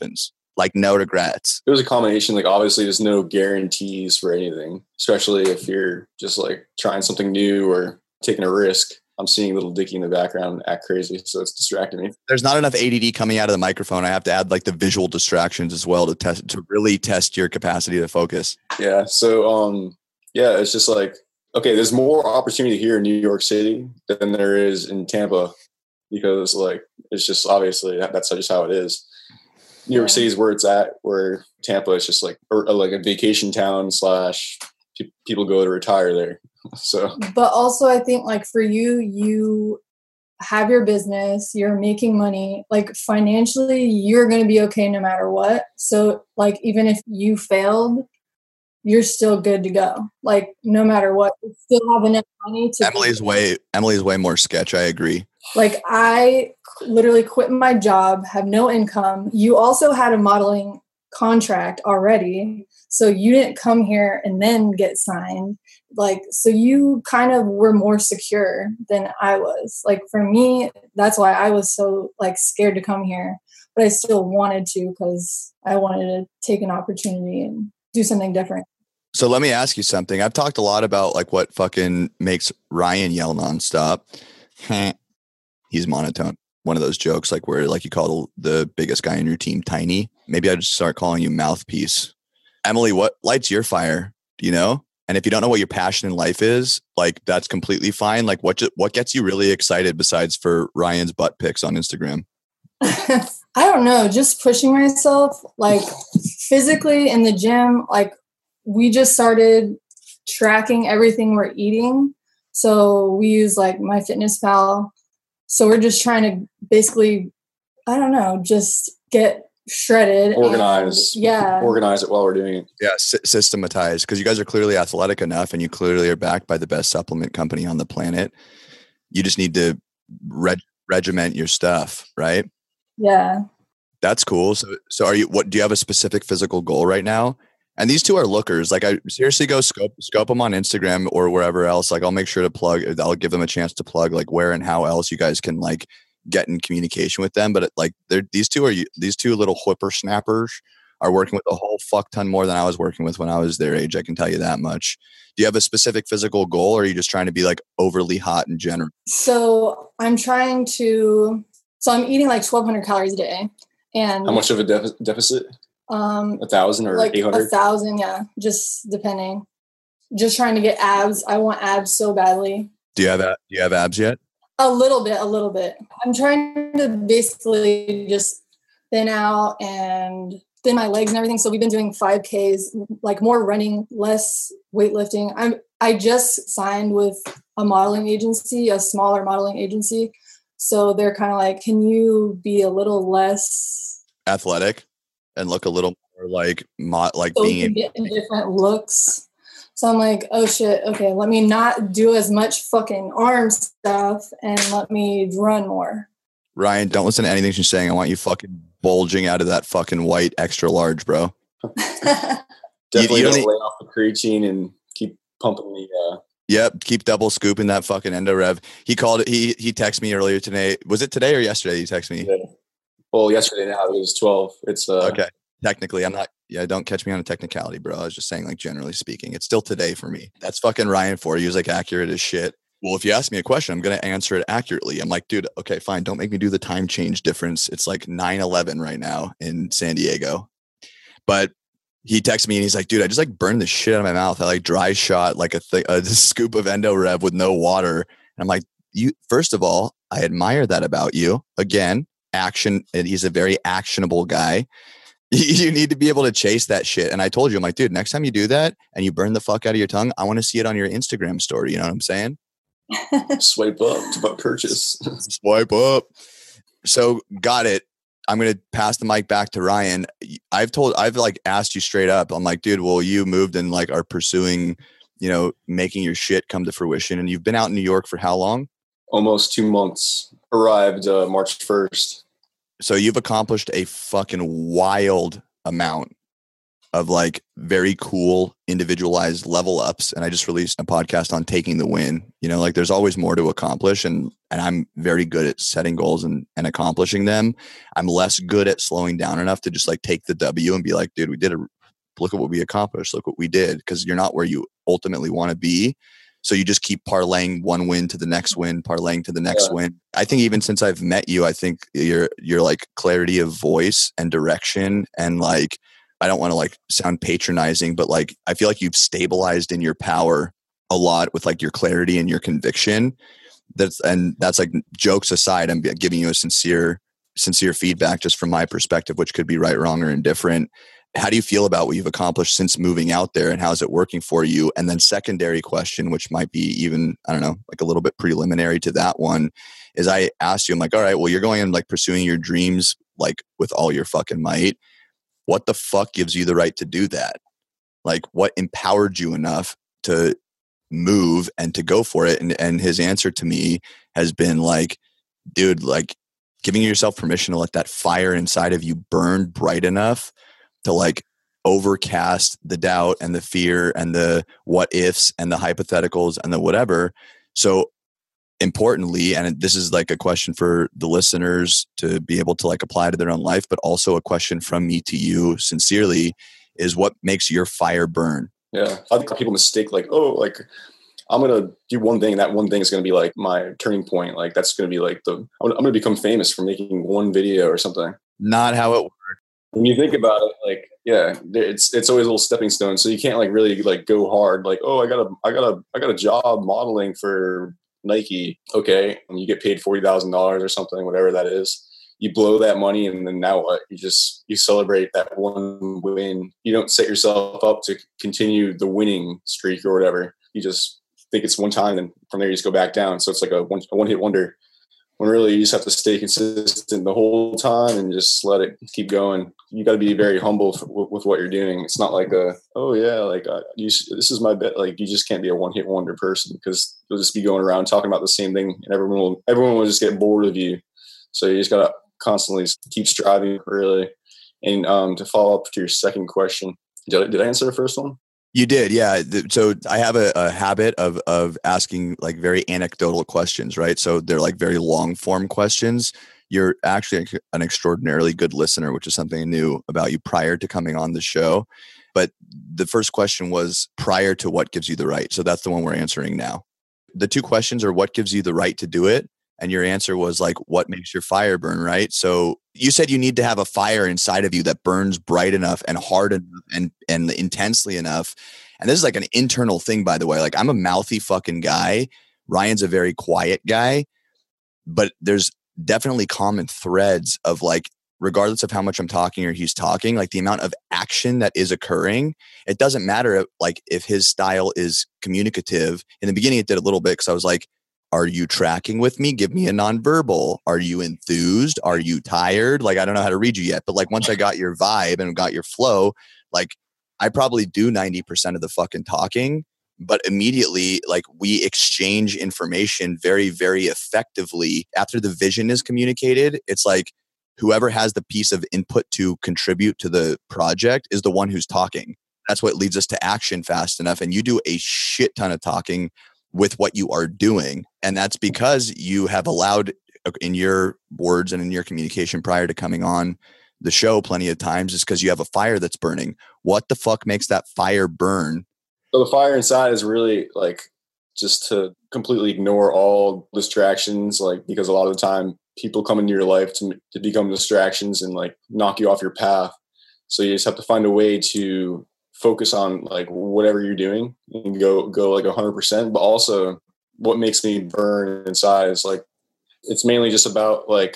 Like no regrets. It was a combination. Like obviously there's no guarantees for anything, especially if you're just like trying something new or taking a risk. I'm seeing little Dicky in the background act crazy, so it's distracting me. There's not enough A D D coming out of the microphone. I have to add like the visual distractions as well to test to really test your capacity to focus. Yeah. So um yeah, it's just like, okay, there's more opportunity here in New York City than there is in Tampa, because like it's just obviously that, that's just how it is. New York City is where it's at, where Tampa is just like or, or like a vacation town slash pe- people go to retire there. So, but also I think like for you, you have your business, you're making money, like financially, you're going to be okay no matter what. So like, even if you failed, you're still good to go. Like no matter what, you still have enough money to. Emily's way, Emily's way more sketch. I agree. Like I literally quit my job, have no income. You also had a modeling contract already. So you didn't come here and then get signed. Like, so you kind of were more secure than I was. Like for me, that's why I was so like scared to come here, but I still wanted to, because I wanted to take an opportunity and do something different. So let me ask you something. I've talked a lot about like what fucking makes Ryan yell nonstop. He's monotone. One of those jokes like where like you call the biggest guy in your team tiny. Maybe I just start calling you mouthpiece. Emily, what lights your fire? Do you know? And if you don't know what your passion in life is, like that's completely fine. Like what what gets you really excited besides for Ryan's butt pics on Instagram? I don't know. Just pushing myself, like physically in the gym. Like we just started tracking everything we're eating. So we use like MyFitnessPal. So we're just trying to basically, I don't know, just get shredded. Organize. And, yeah. Organize it while we're doing it. Yeah, sy- systematize. Because you guys are clearly athletic enough and you clearly are backed by the best supplement company on the planet. You just need to reg- regiment your stuff, right? Yeah. That's cool. So, so are you, what, do you have a specific physical goal right now? And these two are lookers. Like I seriously go scope, scope them on Instagram or wherever else. Like I'll make sure to plug, I'll give them a chance to plug like where and how else you guys can like get in communication with them. But it, like they're, these two are, these two little whippersnappers are working with a whole fuck ton more than I was working with when I was their age. I can tell you that much. Do you have a specific physical goal or are you just trying to be like overly hot in general? So I'm trying to, so I'm eating like twelve hundred calories a day. And how much of a def- deficit? Um, a thousand or like eight hundred? A thousand, yeah. Just depending. Just trying to get abs. I want abs so badly. Do you have a, do you have abs yet? A little bit, a little bit. I'm trying to basically just thin out and thin my legs and everything. So we've been doing five Ks, like more running, less weightlifting. I'm I just signed with a modeling agency, a smaller modeling agency. So they're kind of like, can you be a little less athletic and look a little more like mo- like so being get different looks? So I'm like, oh shit, okay, let me not do as much fucking arm stuff and let me run more. Ryan, don't listen to anything she's saying. I want you fucking bulging out of that fucking white extra large, bro. Definitely you don't don't need- lay off the creatine and keep pumping the uh Yep, keep double scooping that fucking endo rev. He called it. He he texted me earlier today. Was it today or yesterday? He texted me. yeah. Well, yesterday now it was twelve. It's uh Okay, technically, I'm not. Yeah, don't catch me on a technicality, bro. I was just saying, like generally speaking, it's still today for me. That's fucking Ryan for you. He was like accurate as shit. Well, if you ask me a question, I'm gonna answer it accurately. I'm like, dude, okay, fine. Don't make me do the time change difference. It's like nine eleven right now in San Diego, but. He texted me and he's like, dude, I just like burned the shit out of my mouth. I like dry shot like a, th- a scoop of endo rev with no water. And I'm like, you, first of all, I admire that about you. Again, action. And he's a very actionable guy. You need to be able to chase that shit. And I told you, I'm like, dude, next time you do that and you burn the fuck out of your tongue, I want to see it on your Instagram story. You know what I'm saying? swipe up to purchase. Swipe up. So got it. I'm going to pass the mic back to Ryan. I've told, I've like asked you straight up. I'm like, dude, well, you moved and like are pursuing, you know, making your shit come to fruition. And you've been out in New York for how long? Almost two months. Arrived uh, March first. So you've accomplished a fucking wild amount. of like very cool individualized level ups. And I just released a podcast on taking the win. You know, like there's always more to accomplish, and and I'm very good at setting goals and, and accomplishing them. I'm less good at slowing down enough to just like take the W and be like, dude, we did a look at what we accomplished. Look what we did. Because you're not where you ultimately want to be. So you just keep parlaying one win to the next win, parlaying to the next yeah. win. I think even since I've met you, I think your your like clarity of voice and direction, and like, I don't want to like sound patronizing, but like I feel like you've stabilized in your power a lot with like your clarity and your conviction. That's and that's like, jokes aside, I'm giving you a sincere sincere feedback just from my perspective, which could be right, wrong, or indifferent. How do you feel about what you've accomplished since moving out there, and how's it working for you? And then secondary question, which might be even, I don't know, like a little bit preliminary to that one, is I asked you, I'm like, all right, well, you're going and like pursuing your dreams, like with all your fucking might. What the fuck gives you the right to do that? Like, what empowered you enough to move and to go for it? And, and his answer to me has been like, dude, like giving yourself permission to let that fire inside of you burn bright enough to like overcast the doubt and the fear and the what ifs and the hypotheticals and the whatever. So importantly, and this is like a question for the listeners to be able to like apply to their own life, but also a question from me to you sincerely, is what makes your fire burn? Yeah. I think people mistake like, oh, like I'm going to do one thing. And that one thing is going to be like my turning point. Like that's going to be like the, I'm going to become famous for making one video or something. Not how it works. When you think about it, like, yeah, it's it's always a little stepping stone. So you can't like really like go hard. Like, oh, I got a I got a I got a job modeling for Nike. Okay, and you get paid forty thousand dollars or something, whatever that is. You blow that money, and then now what? You just you celebrate that one win. You don't set yourself up to continue the winning streak or whatever. You just think it's one time, and from there you just go back down. So it's like a one a one hit wonder. When really you just have to stay consistent the whole time and just let it keep going. You got to be very humble for, with, with what you're doing. It's not like a, oh yeah, like uh, you, this is my bet. Like you just can't be a one hit wonder person, because you'll just be going around talking about the same thing, and everyone will, everyone will just get bored of you. So you just got to constantly keep striving, really. And um, to follow up to your second question, did I, did I answer the first one? You did, yeah. So I have a, a habit of of asking like very anecdotal questions, right? So they're like very long form questions. You're actually an extraordinarily good listener, which is something I knew about you prior to coming on the show. But the first question was prior to what gives you the right. So that's the one we're answering now. The two questions are what gives you the right to do it? And your answer was like, what makes your fire burn, right? So you said you need to have a fire inside of you that burns bright enough and hard enough and, and intensely enough. And this is like an internal thing, by the way. Like I'm a mouthy fucking guy. Ryan's a very quiet guy. But there's definitely common threads of like, regardless of how much I'm talking or he's talking, like the amount of action that is occurring. It doesn't matter like if his style is communicative. In the beginning, it did a little bit because I was like, are you tracking with me? Give me a nonverbal. Are you enthused? Are you tired? Like, I don't know how to read you yet, but like once I got your vibe and got your flow, like I probably do ninety percent of the fucking talking, but immediately like we exchange information very, very effectively. After the vision is communicated, it's like whoever has the piece of input to contribute to the project is the one who's talking. That's what leads us to action fast enough. And you do a shit ton of talking with what you are doing. And that's because you have allowed, in your words and in your communication prior to coming on the show plenty of times, is because you have a fire that's burning. What the fuck makes that fire burn? So the fire inside is really like just to completely ignore all distractions, like because a lot of the time people come into your life to, to become distractions and like knock you off your path. So you just have to find a way to focus on like whatever you're doing and go, go like a hundred percent. But also what makes me burn inside is like, it's mainly just about like,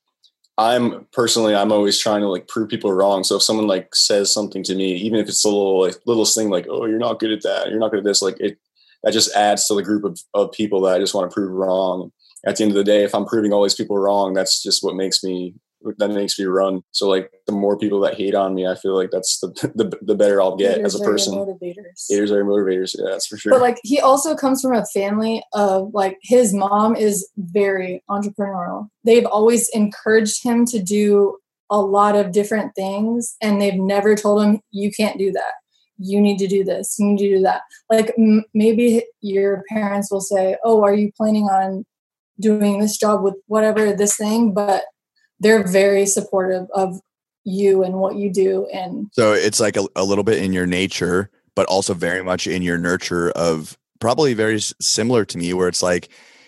I'm personally, I'm always trying to like prove people wrong. So if someone like says something to me, even if it's a little like littlest thing, like, oh, you're not good at that, you're not good at this, like it, that just adds to the group of, of people that I just want to prove wrong. At the end of the day, if I'm proving all these people wrong, that's just what makes me, that makes me run. So like the more people that hate on me, I feel like that's the the, the better I'll get haters as a person. Motivators. Haters are motivators. Yeah, that's for sure. But like he also comes from a family of like his mom is very entrepreneurial. They've always encouraged him to do a lot of different things, and they've never told them, you can't do that. You need to do this. You need to do that. Like m- maybe your parents will say, oh, are you planning on doing this job with whatever, this thing? But they're very supportive of you and what you do. And so it's like a, a little bit in your nature, but also very much in your nurture of probably very s- similar to me, where it's like,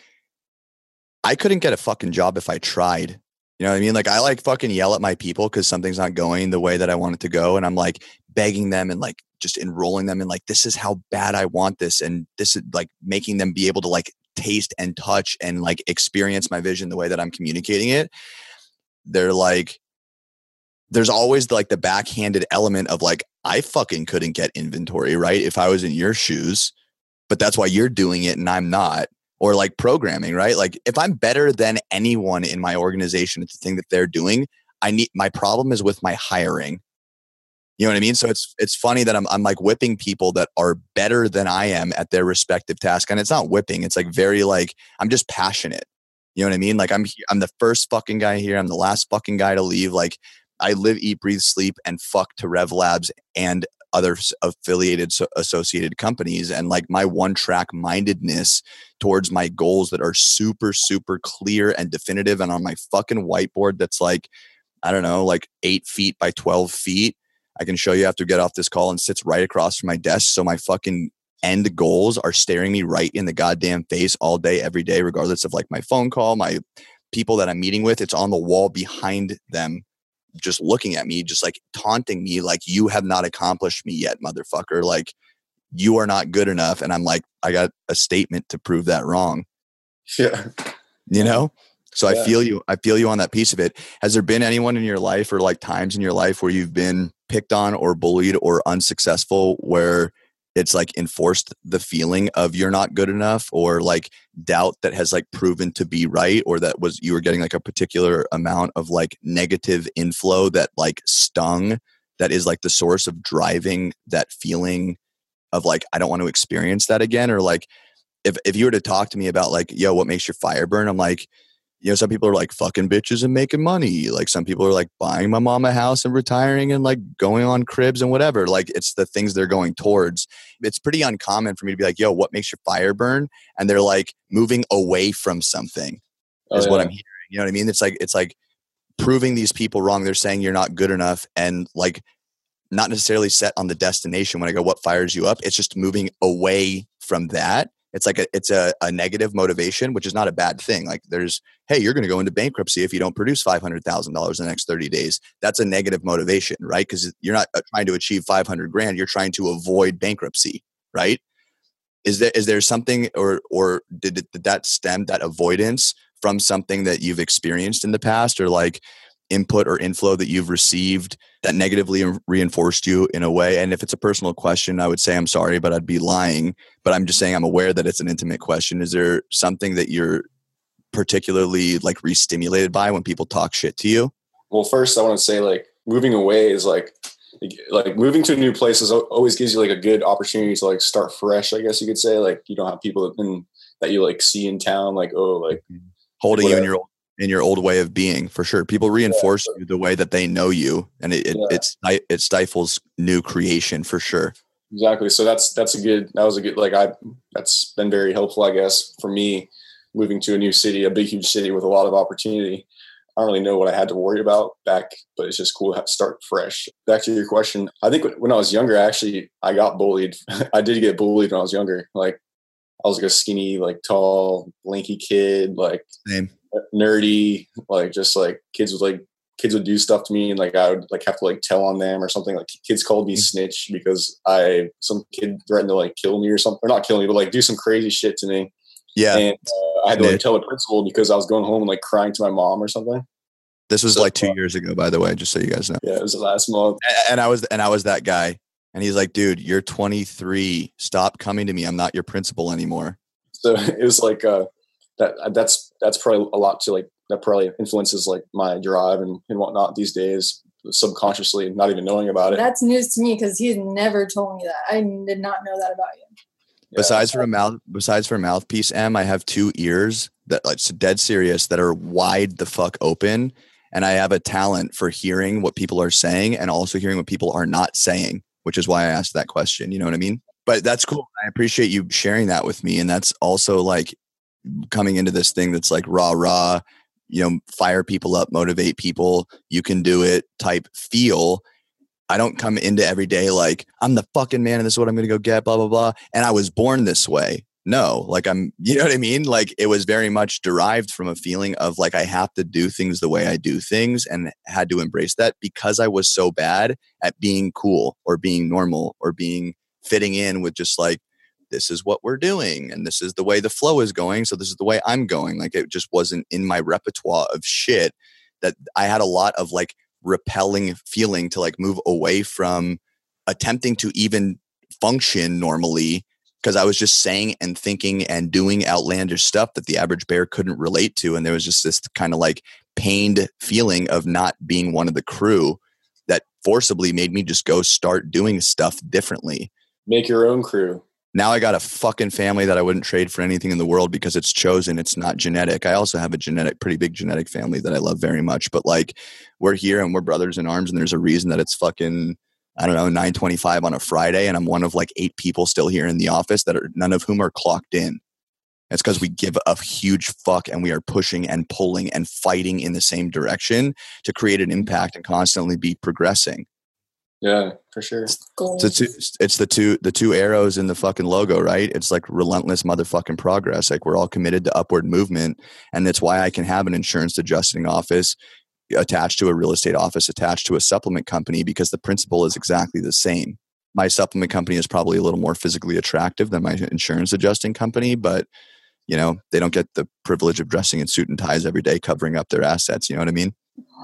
I couldn't get a fucking job if I tried. You know what I mean? Like I like fucking yell at my people because something's not going the way that I want it to go. And I'm like begging them and like just enrolling them in like, this is how bad I want this. And this is like making them be able to like taste and touch and like experience my vision the way that I'm communicating it. They're like, there's always like the backhanded element of like, I fucking couldn't get inventory, right? If I was in your shoes, but that's why you're doing it and I'm not. Or like programming, right? Like if I'm better than anyone in my organization at the thing that they're doing, I need, my problem is with my hiring. You know what I mean? So it's it's funny that I'm I'm like whipping people that are better than I am at their respective task. And it's not whipping. It's like very like, I'm just passionate. You know what I mean? Like I'm I'm the first fucking guy here. I'm the last fucking guy to leave. Like I live, eat, breathe, sleep, and fuck to Rev Labs and other affiliated so associated companies. And like my one track mindedness towards my goals that are super, super clear and definitive. And on my fucking whiteboard, that's like, I don't know, like eight feet by twelve feet. I can show you after we get off this call, and sits right across from my desk. So my fucking end goals are staring me right in the goddamn face all day, every day, regardless of like my phone call, my people that I'm meeting with. It's on the wall behind them, just looking at me, just like taunting me, like, you have not accomplished me yet, motherfucker. Like, you are not good enough. And I'm like, I got a statement to prove that wrong. Yeah. You know? So Yeah. I feel you. I feel you on that piece of it. Has there been anyone in your life, or like times in your life where you've been picked on or bullied or unsuccessful, where it's like enforced the feeling of you're not good enough, or like doubt that has like proven to be right, or that was, you were getting like a particular amount of like negative inflow that like stung, that is like the source of driving that feeling of like, I don't want to experience that again? Or like, if, if you were to talk to me about like, yo, what makes your fire burn? I'm like, you know, some people are like fucking bitches and making money. Like some people are like buying my mom a house and retiring and like going on cribs and whatever. Like it's the things they're going towards. It's pretty uncommon for me to be like, yo, what makes your fire burn? And they're like moving away from something Oh, is yeah. what I'm hearing. You know what I mean? It's like, it's like proving these people wrong. They're saying you're not good enough, and like not necessarily set on the destination. When I go, what fires you up? It's just moving away from that. It's like a, it's a, a negative motivation, which is not a bad thing. Like there's, hey, you're going to go into bankruptcy if you don't produce five hundred thousand dollars in the next thirty days. That's a negative motivation, right? Because you're not trying to achieve five hundred grand. You're trying to avoid bankruptcy, right? Is there, is there something, or, or did, it, did that stem, that avoidance, from something that you've experienced in the past, or like input or inflow that you've received that negatively reinforced you in a way? And if it's a personal question, I would say I'm sorry, but I'd be lying. But I'm just saying I'm aware that it's an intimate question. Is there something that you're particularly like re-stimulated by when people talk shit to you? Well, first I want to say like moving away is like, like moving to a new place is always gives you like a good opportunity to like start fresh, I guess you could say. Like you don't have people that, in, that you like see in town, like, oh, like holding you in whatever. your in your old way of being, for sure. People reinforce Yeah. you the way that they know you, and it it, Yeah. it's, it stifles new creation, for sure. Exactly. So that's that's a good that was a good like I that's been very helpful, I guess, for me moving to a new city, a big huge city with a lot of opportunity. I don't really know what I had to worry about back, but it's just cool to start fresh. Back to your question, I think when I was younger, actually, I got bullied. I did get bullied when I was younger. Like I was like a skinny, like tall, lanky kid, like Same. nerdy, like just like kids would like kids would do stuff to me, and like I would like have to like tell on them or something. Like kids called me snitch because I some kid threatened to like kill me or something, or not kill me, but like do some crazy shit to me. Yeah. And uh, I had to like tell the principal because I was going home and like crying to my mom or something. This was So, like two years ago, by the way, just so you guys know. Yeah, it was the last month. A- And I was and I was that guy. And he's like, dude, you're twenty-three. Stop coming to me. I'm not your principal anymore. So it was like uh, that. That's that's probably a lot to like that probably influences like my drive and, and whatnot these days, subconsciously, not even knowing about it. that's news to me because he's never told me that. I did not know that about you. Yeah. Besides for a mouth, besides for a mouthpiece, M, I have two ears that like so dead serious that are wide the fuck open, And I have a talent for hearing what people are saying and also hearing what people are not saying, which is why I asked that question. You know what I mean? But that's cool. I appreciate you sharing that with me. And that's also like coming into this thing that's like rah, rah, you know, fire people up, motivate people. You can do it type feel. I don't come into every day like I'm the fucking man and this is what I'm going to go get, blah, blah, blah. And I was born this way. No, like I'm, you know what I mean? Like it was very much derived from a feeling of like, I have to do things the way I do things and had to embrace that because I was so bad at being cool or being normal or being fitting in with just like, this is what we're doing and this is the way the flow is going. So this is the way I'm going. Like it just wasn't in my repertoire of shit that I had a lot of like repelling feeling to like move away from attempting to even function normally. Because I was just saying and thinking and doing outlandish stuff that the average bear couldn't relate to. And there was just this kind of like pained feeling of not being one of the crew that forcibly made me just go start doing stuff differently. Make your own crew. Now I got a fucking family that I wouldn't trade for anything in the world because it's chosen. It's not genetic. I also have a genetic, pretty big genetic family that I love very much. But like we're here and we're brothers in arms and there's a reason that it's fucking I don't know, nine twenty-five on a Friday, and I'm one of like eight people still here in the office that are none of whom are clocked in. It's because we give a huge fuck and we are pushing and pulling and fighting in the same direction to create an impact and constantly be progressing. Yeah, for sure. It's the two, it's the two, the two arrows in the fucking logo, right? It's like relentless motherfucking progress. Like we're all committed to upward movement, and that's why I can have an insurance adjusting office attached to a real estate office, attached to a supplement company, because the principle is exactly the same. My supplement company is probably a little more physically attractive than my insurance adjusting company, but you know, they don't get the privilege of dressing in suit and ties every day, covering up their assets. You know what I mean?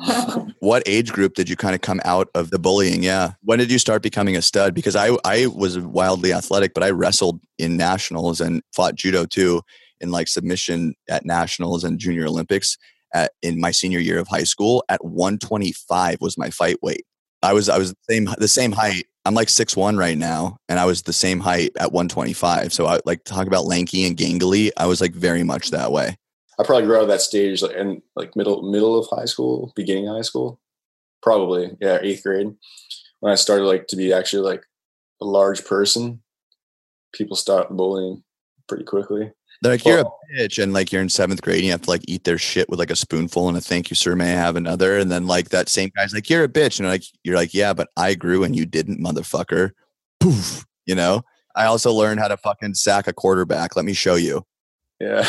What age group did you kind of come out of the bullying? Yeah. When did you start becoming a stud? Because I, I was wildly athletic, but I wrestled in nationals and fought judo too in like submission at nationals and junior Olympics. At, in my senior year of high school at one twenty-five was my fight weight. I was I was the same the same height. I'm like six one right now, and I was the same height at one twenty-five. So I like talk about lanky and gangly. I was like very much that way. I probably grew out of that stage like in like middle middle of high school, beginning of high school, probably yeah, eighth grade when I started like to be actually like a large person. People start bullying pretty quickly. They're like, you're a bitch, and like you're in seventh grade and you have to like eat their shit with like a spoonful and a thank you, sir, may I have another? And then like that same guy's like, you're a bitch. And like, you're like, yeah, but I grew and you didn't, motherfucker. Poof. You know, I also learned how to fucking sack a quarterback. Let me show you. Yeah.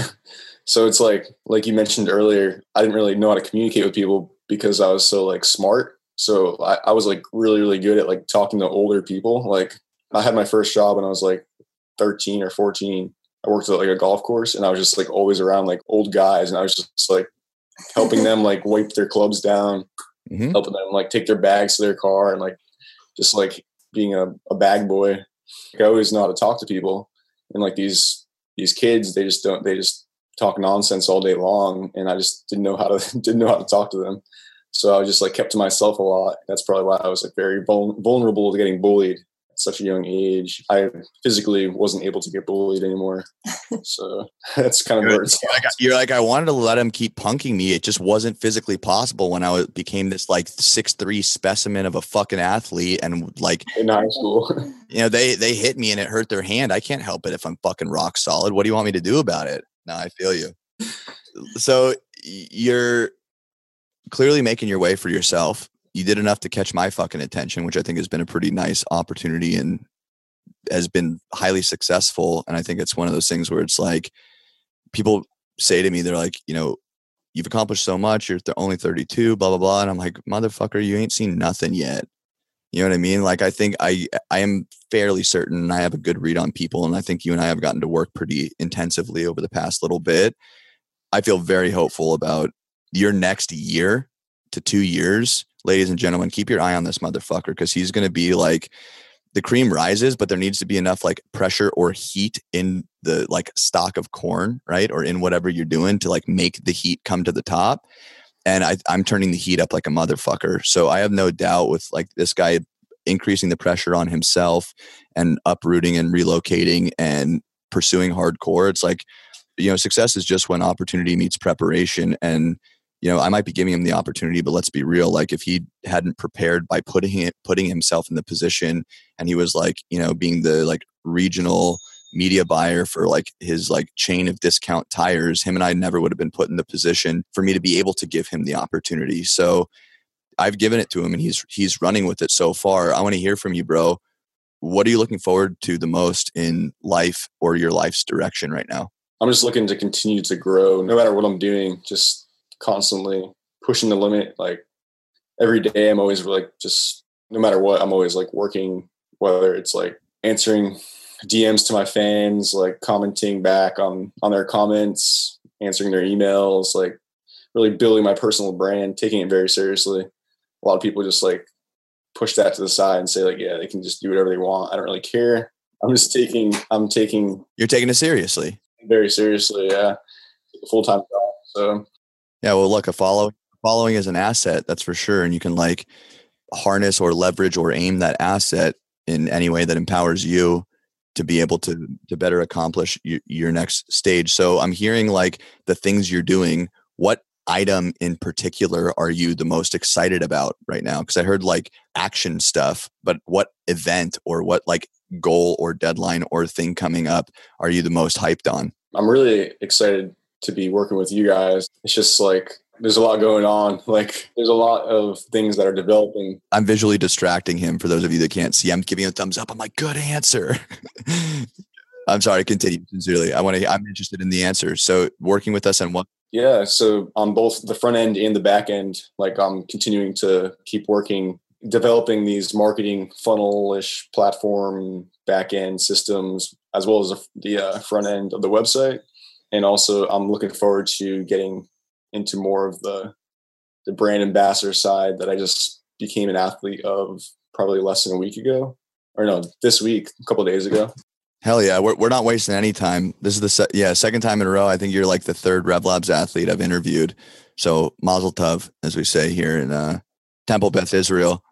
So it's like, like you mentioned earlier, I didn't really know how to communicate with people because I was so like smart. So I, I was like really, really good at like talking to older people. Like I had my first job when I was like thirteen or fourteen. I worked at like a golf course and I was just like always around like old guys. And I was just like helping them like wipe their clubs down, mm-hmm. helping them like take their bags to their car and like, just like being a, a bag boy. Like, I always know how to talk to people, and like these, these kids, they just don't, they just talk nonsense all day long. And I just didn't know how to, didn't know how to talk to them. So I just like kept to myself a lot. That's probably why I was like very vul- vulnerable to getting bullied. Such a young age. I physically wasn't able to get bullied anymore. So that's kind of you're, where it's you're like, you're like, I wanted to let him keep punking me. It just wasn't physically possible when I was, became this like six three specimen of a fucking athlete. And like in high school, you know, they, they hit me and it hurt their hand. I can't help it if I'm fucking rock solid. What do you want me to do about it? No, I feel you. So you're clearly making your way for yourself. You did enough to catch my fucking attention, which I think has been a pretty nice opportunity and has been highly successful. And I think it's one of those things where it's like, people say to me, they're like, you know, you've accomplished so much. You're only thirty-two, blah, blah, blah. And I'm like, motherfucker, you ain't seen nothing yet. You know what I mean? Like, I think I, I am fairly certain I have a good read on people. And I think you and I have gotten to work pretty intensively over the past little bit. I feel very hopeful about your next year to two years. Ladies and gentlemen, keep your eye on this motherfucker, because he's going to be like, the cream rises, but there needs to be enough like pressure or heat in the like stock of corn, right? Or in whatever you're doing to like make the heat come to the top. And I, I'm turning the heat up like a motherfucker. So I have no doubt with like this guy increasing the pressure on himself and uprooting and relocating and pursuing hardcore. It's like, you know, success is just when opportunity meets preparation. And you know, I might be giving him the opportunity, but let's be real. Like if he hadn't prepared by putting it, putting himself in the position, and he was like, you know, being the like regional media buyer for like his like chain of discount tires, him and I never would have been put in the position for me to be able to give him the opportunity. So I've given it to him and he's, he's running with it so far. I want to hear from you, bro. What are you looking forward to the most in life or your life's direction right now? I'm just looking to continue to grow no matter what I'm doing, just constantly pushing the limit. Like every day I'm always like, just no matter what, I'm always like working, whether it's like answering D Ms to my fans, like commenting back on, on their comments, answering their emails, like really building my personal brand, taking it very seriously. A lot of people just like push that to the side and say like, yeah, they can just do whatever they want. I don't really care. I'm just taking, I'm taking, You're taking it seriously. Very seriously. Yeah. Full-time job. So yeah, well, look, a follow following is an asset, that's for sure. And you can like harness or leverage or aim that asset in any way that empowers you to be able to to better accomplish your, your next stage. So I'm hearing like the things you're doing. What item in particular are you the most excited about right now? Because I heard like action stuff, but what event or what like goal or deadline or thing coming up are you the most hyped on? I'm really excited to be working with you guys. It's just like there's a lot going on. Like there's a lot of things that are developing. I'm visually distracting him for those of you that can't see. I'm giving a thumbs up. I'm like, good answer. I'm sorry, continue. Sincerely, I want to. I'm interested in the answer. So working with us on what? Yeah. So on both the front end and the back end, like I'm continuing to keep working, developing these marketing funnel-ish platform back end systems, as well as the uh, front end of the website. And also I'm looking forward to getting into more of the, the brand ambassador side that I just became an athlete of probably less than a week ago, or no, this week, a couple of days ago. Hell yeah. We're, we're not wasting any time. This is the se- yeah second time in a row. I think you're like the third RevLabs athlete I've interviewed. So Mazel Tov, as we say here in uh, Temple Beth, Israel.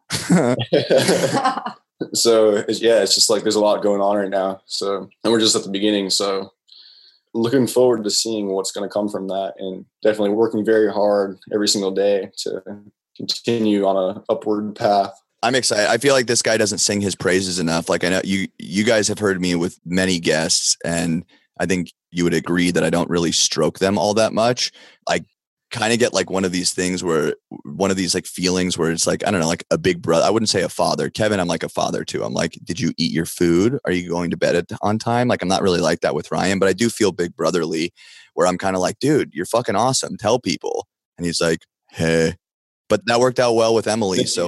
So it's, yeah, it's just like there's a lot going on right now. So, and we're just at the beginning. So looking forward to seeing what's going to come from that, and definitely working very hard every single day to continue on a upward path. I'm excited. I feel like this guy doesn't sing his praises enough. Like I know you, you guys have heard me with many guests, and I think you would agree that I don't really stroke them all that much. I kind of get like one of these things where one of these like feelings where it's like, I don't know, like a big brother. I wouldn't say a father. Kevin, I'm like a father too. I'm like, did you eat your food? Are you going to bed at, on time? Like, I'm not really like that with Ryan, but I do feel big brotherly where I'm kind of like, dude, you're fucking awesome. Tell people. And he's like, hey, but that worked out well with Emily. So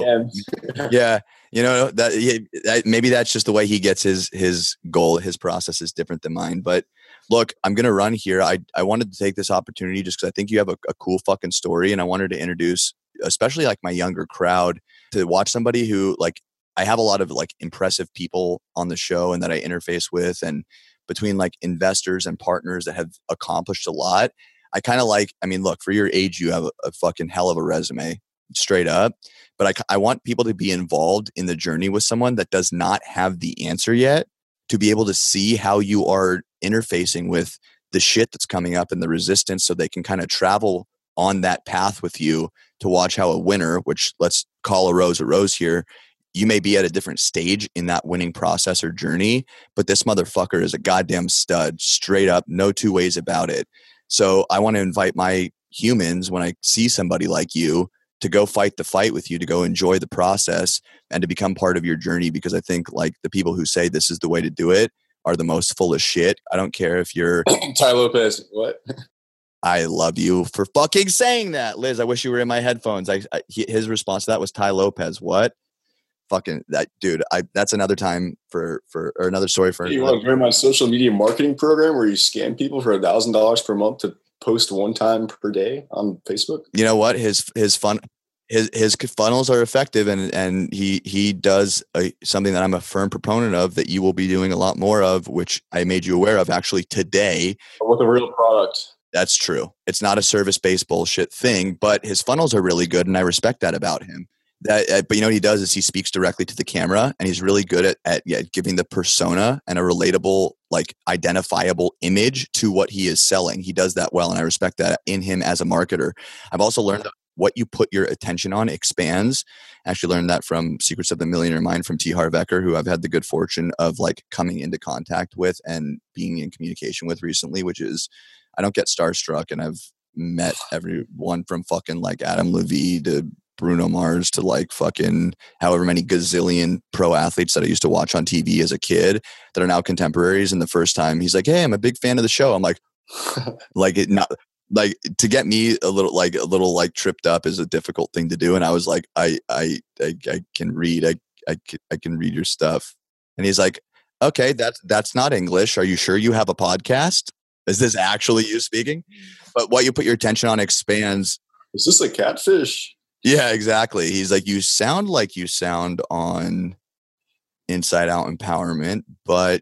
yeah, you know, that, that maybe that's just the way he gets his, his goal. His process is different than mine, but look, I'm going to run here. I, I wanted to take this opportunity just because I think you have a, a cool fucking story. And I wanted to introduce, especially like my younger crowd, to watch somebody who like, I have a lot of like impressive people on the show and that I interface with, and between like investors and partners that have accomplished a lot. I kind of like, I mean, look, for your age, you have a, a fucking hell of a resume, straight up. But I, I want people to be involved in the journey with someone that does not have the answer yet, to be able to see how you are interfacing with the shit that's coming up and the resistance, so they can kind of travel on that path with you to watch how a winner, which let's call a rose a rose here, you may be at a different stage in that winning process or journey, but this motherfucker is a goddamn stud, straight up, no two ways about it. So I want to invite my humans, when I see somebody like you, to go fight the fight with you, to go enjoy the process and to become part of your journey. Because I think like the people who say this is the way to do it are the most full of shit. I don't care if you're Tai Lopez. What? I love you for fucking saying that, Liz. I wish you were in my headphones. I, I his response to that was Tai Lopez. What? Fucking that dude. I that's another time for for or another story for. You want to join my social media marketing program where you scam people for a thousand dollars per month to post one time per day on Facebook? You know what? His his fun his his funnels are effective, and and he he does a, something that I'm a firm proponent of that you will be doing a lot more of, which I made you aware of actually today. With a real product. That's true. It's not a service-based bullshit thing, but his funnels are really good, and I respect that about him. That, uh, but you know what he does is he speaks directly to the camera, and he's really good at, at yeah, giving the persona and a relatable, like identifiable image to what he is selling. He does that well, and I respect that in him as a marketer. I've also learned that what you put your attention on expands. I actually learned that from Secrets of the Millionaire Mind from T. Harv Eker, who I've had the good fortune of like coming into contact with and being in communication with recently, which is, I don't get starstruck, and I've met everyone from fucking like Adam Levine to Bruno Mars to like fucking however many gazillion pro athletes that I used to watch on T V as a kid that are now contemporaries. And the first time he's like, "Hey, I'm a big fan of the show." I'm like, like it not like to get me a little like a little like tripped up is a difficult thing to do. And I was like, I I I, I can read, I I can, I can read your stuff. And he's like, "Okay, that's that's not English. Are you sure you have a podcast? Is this actually you speaking?" But what you put your attention on expands. Is this a catfish? Yeah, exactly. He's like, "You sound like you sound on Inside Out Empowerment, but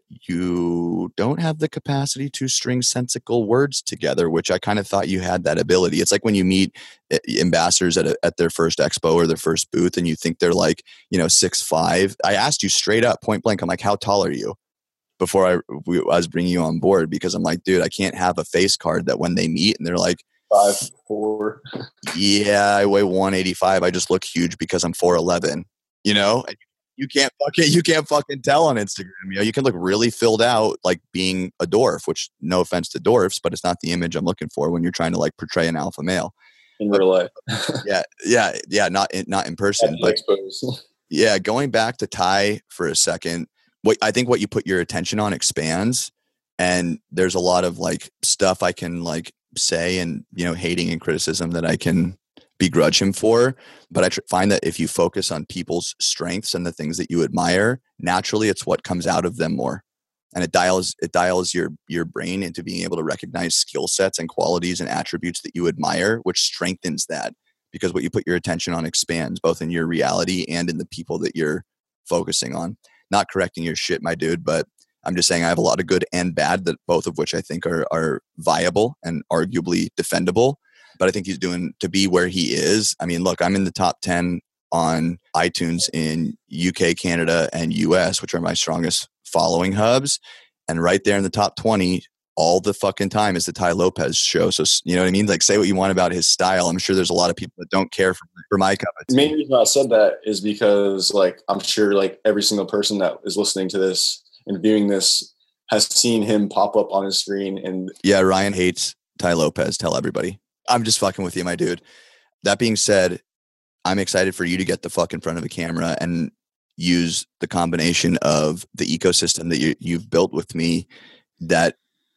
you don't have the capacity to string sensical words together," which I kind of thought you had that ability. It's like when you meet ambassadors at a, at their first expo or their first booth, and you think they're like, you know, six five. I asked you straight up, point blank. I'm like, "How tall are you?" Before I, we, I was bringing you on board, because I'm like, dude, I can't have a face card that when they meet and they're like, Five, four. "Yeah, I weigh one eighty-five. I just look huge because I'm four eleven." You know, you can't fucking you can't fucking tell on Instagram. You know, you can look really filled out, like being a dwarf. Which, no offense to dwarfs, but it's not the image I'm looking for when you're trying to like portray an alpha male In real life. yeah, yeah, yeah. Not in, not in person, but yeah. Going back to Ty for a second, what I think what you put your attention on expands, and there's a lot of like stuff I can like say and, you know, hating and criticism that I can begrudge him for. But I tr- find that if you focus on people's strengths and the things that you admire, naturally it's what comes out of them more. And it dials it dials your your brain into being able to recognize skill sets and qualities and attributes that you admire, which strengthens that, because what you put your attention on expands both in your reality and in the people that you're focusing on. Not correcting your shit, my dude, but I'm just saying I have a lot of good and bad, that both of which I think are are viable and arguably defendable. But I think he's doing, to be where he is. I mean, look, I'm in the top ten on iTunes in U K, Canada, and U S, which are my strongest following hubs. And right there in the top twenty all the fucking time is the Tai Lopez show. So, you know what I mean? Like, say what you want about his style. I'm sure there's a lot of people that don't care for, for my cup of tea. The main reason I said that is because, like, I'm sure like every single person that is listening to this and viewing this has seen him pop up on his screen. And yeah, Ryan hates Tai Lopez. Tell everybody. I'm just fucking with you, my dude. That being said, I'm excited for you to get the fuck in front of a camera and use the combination of the ecosystem that you, you've built with me, that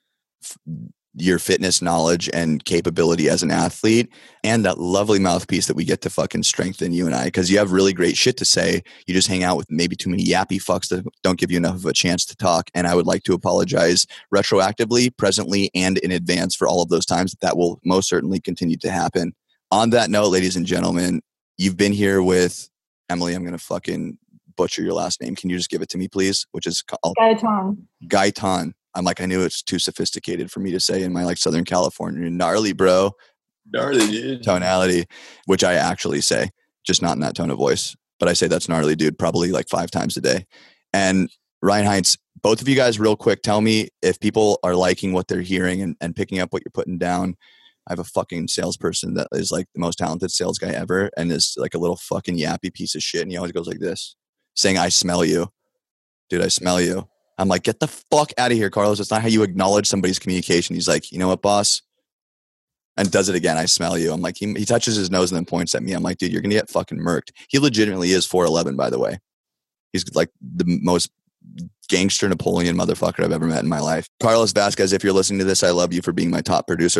f- your fitness knowledge and capability as an athlete, and that lovely mouthpiece that we get to fucking strengthen, you and I, because you have really great shit to say. You just hang out with maybe too many yappy fucks that don't give you enough of a chance to talk. And I would like to apologize retroactively, presently, and in advance for all of those times that that will most certainly continue to happen. On that note, ladies and gentlemen, you've been here with Emily. I'm going to fucking butcher your last name. Can you just give it to me, please? Which is Gaetan. Gaetan. I'm like, I knew it's too sophisticated for me to say in my like Southern California gnarly bro gnarly dude tonality, which I actually say, just not in that tone of voice, but I say that's gnarly dude probably like five times a day. And Ryan Heinz, both of you guys real quick, tell me if people are liking what they're hearing and, and picking up what you're putting down. I have a fucking salesperson that is like the most talented sales guy ever, and is like a little fucking yappy piece of shit. And he always goes like this, saying, "I smell you. Dude, I smell you." I'm like, "Get the fuck out of here, Carlos. It's not how you acknowledge somebody's communication." He's like, "You know what, boss?" And does it again. "I smell you." I'm like, he, he touches his nose and then points at me. I'm like, dude, you're going to get fucking murked. He legitimately is four eleven, by the way. He's like the most gangster Napoleon motherfucker I've ever met in my life. Carlos Vasquez, if you're listening to this, I love you for being my top producer.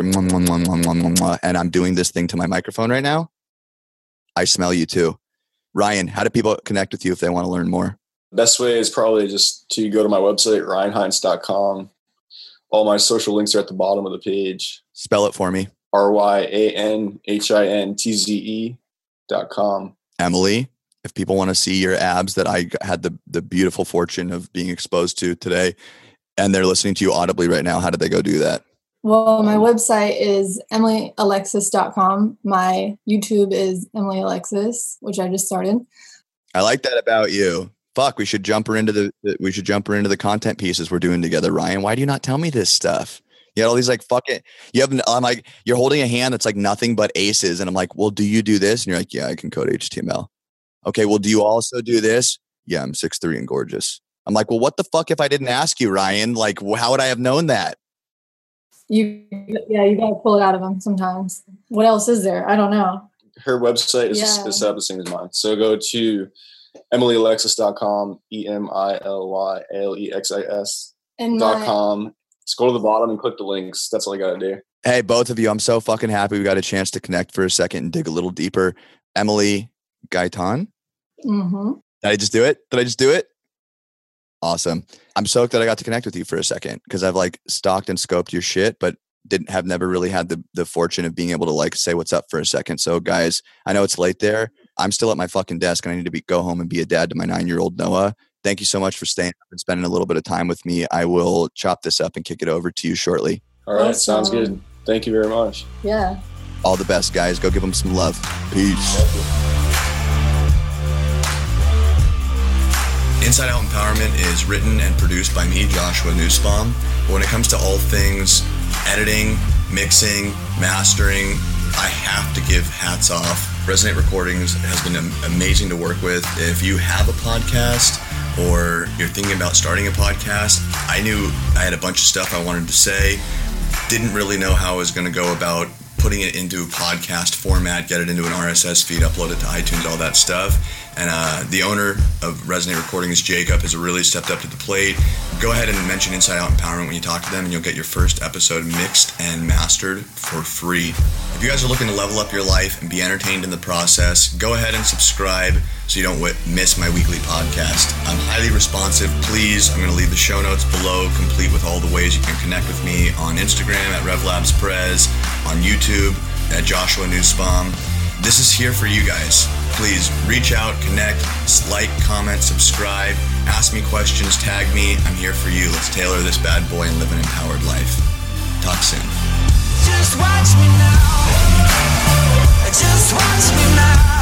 And I'm doing this thing to my microphone right now. I smell you too. Ryan, how do people connect with you if they want to learn more? Best way is probably just to go to my website, ryan heinz dot com. All my social links are at the bottom of the page. Spell it for me. R Y A N H I N T Z E dot com. Emily, if people want to see your abs that I had the, the beautiful fortune of being exposed to today, and they're listening to you audibly right now, how did they go do that? Well, my website is emily alexis dot com. My YouTube is Emily Alexis, which I just started. I like that about you. Fuck, we should jump her into the we should jump her into the content pieces we're doing together. Ryan, why do you not tell me this stuff? You got all these like fucking you have I'm like you're holding a hand that's like nothing but aces, and I'm like, well, do you do this? And you're like, yeah, I can code H T M L. Okay, well, do you also do this? Yeah, I'm six three and gorgeous. I'm like, well, what the fuck if I didn't ask you, Ryan? Like, how would I have known that? You, yeah, you gotta pull it out of them sometimes. What else is there? I don't know. Her website is, Yeah. is set up the same as mine. So go to emily alexis dot com, E M I L Y A L E X I S And dot my, com. Scroll to the bottom and click the links. That's all I got to do. Hey, both of you, I'm so fucking happy we got a chance to connect for a second and dig a little deeper. Emily Gaitan. mm-hmm. Did I just do it? Did I just do it? Awesome. I'm stoked that I got to connect with you for a second because I've like stalked and scoped your shit, but didn't have never really had the the fortune of being able to like say what's up for a second. So guys, I know it's late there. I'm still at my fucking desk and I need to be go home and be a dad to my nine-year-old Noah. Thank you so much for staying up and spending a little bit of time with me. I will chop this up and kick it over to you shortly. All right. Awesome. Sounds good. Thank you very much. Yeah. All the best, guys. Go give them some love. Peace. Inside Out Empowerment is written and produced by me, Joshua Nussbaum. But when it comes to all things editing, mixing, mastering, I have to give hats off. Resonate Recordings has been am- amazing to work with. If you have a podcast or you're thinking about starting a podcast, I knew I had a bunch of stuff I wanted to say. Didn't really know how I was going to go about putting it into podcast format, get it into an R S S feed, upload it to iTunes, all that stuff. And uh, the owner of Resonate Recordings, Jacob, has really stepped up to the plate. Go ahead and mention Inside Out Empowerment when you talk to them, and you'll get your first episode mixed and mastered for free. If you guys are looking to level up your life and be entertained in the process, go ahead and subscribe so you don't w- miss my weekly podcast. I'm highly responsive. Please, I'm going to leave the show notes below, complete with all the ways you can connect with me on Instagram at RevLabsPrez, on YouTube at Joshua Nussbaum. This is here for you guys. Please reach out, connect, like, comment, subscribe, ask me questions, tag me. I'm here for you. Let's tailor this bad boy and live an empowered life. Talk soon. Just watch me now. Just watch me now.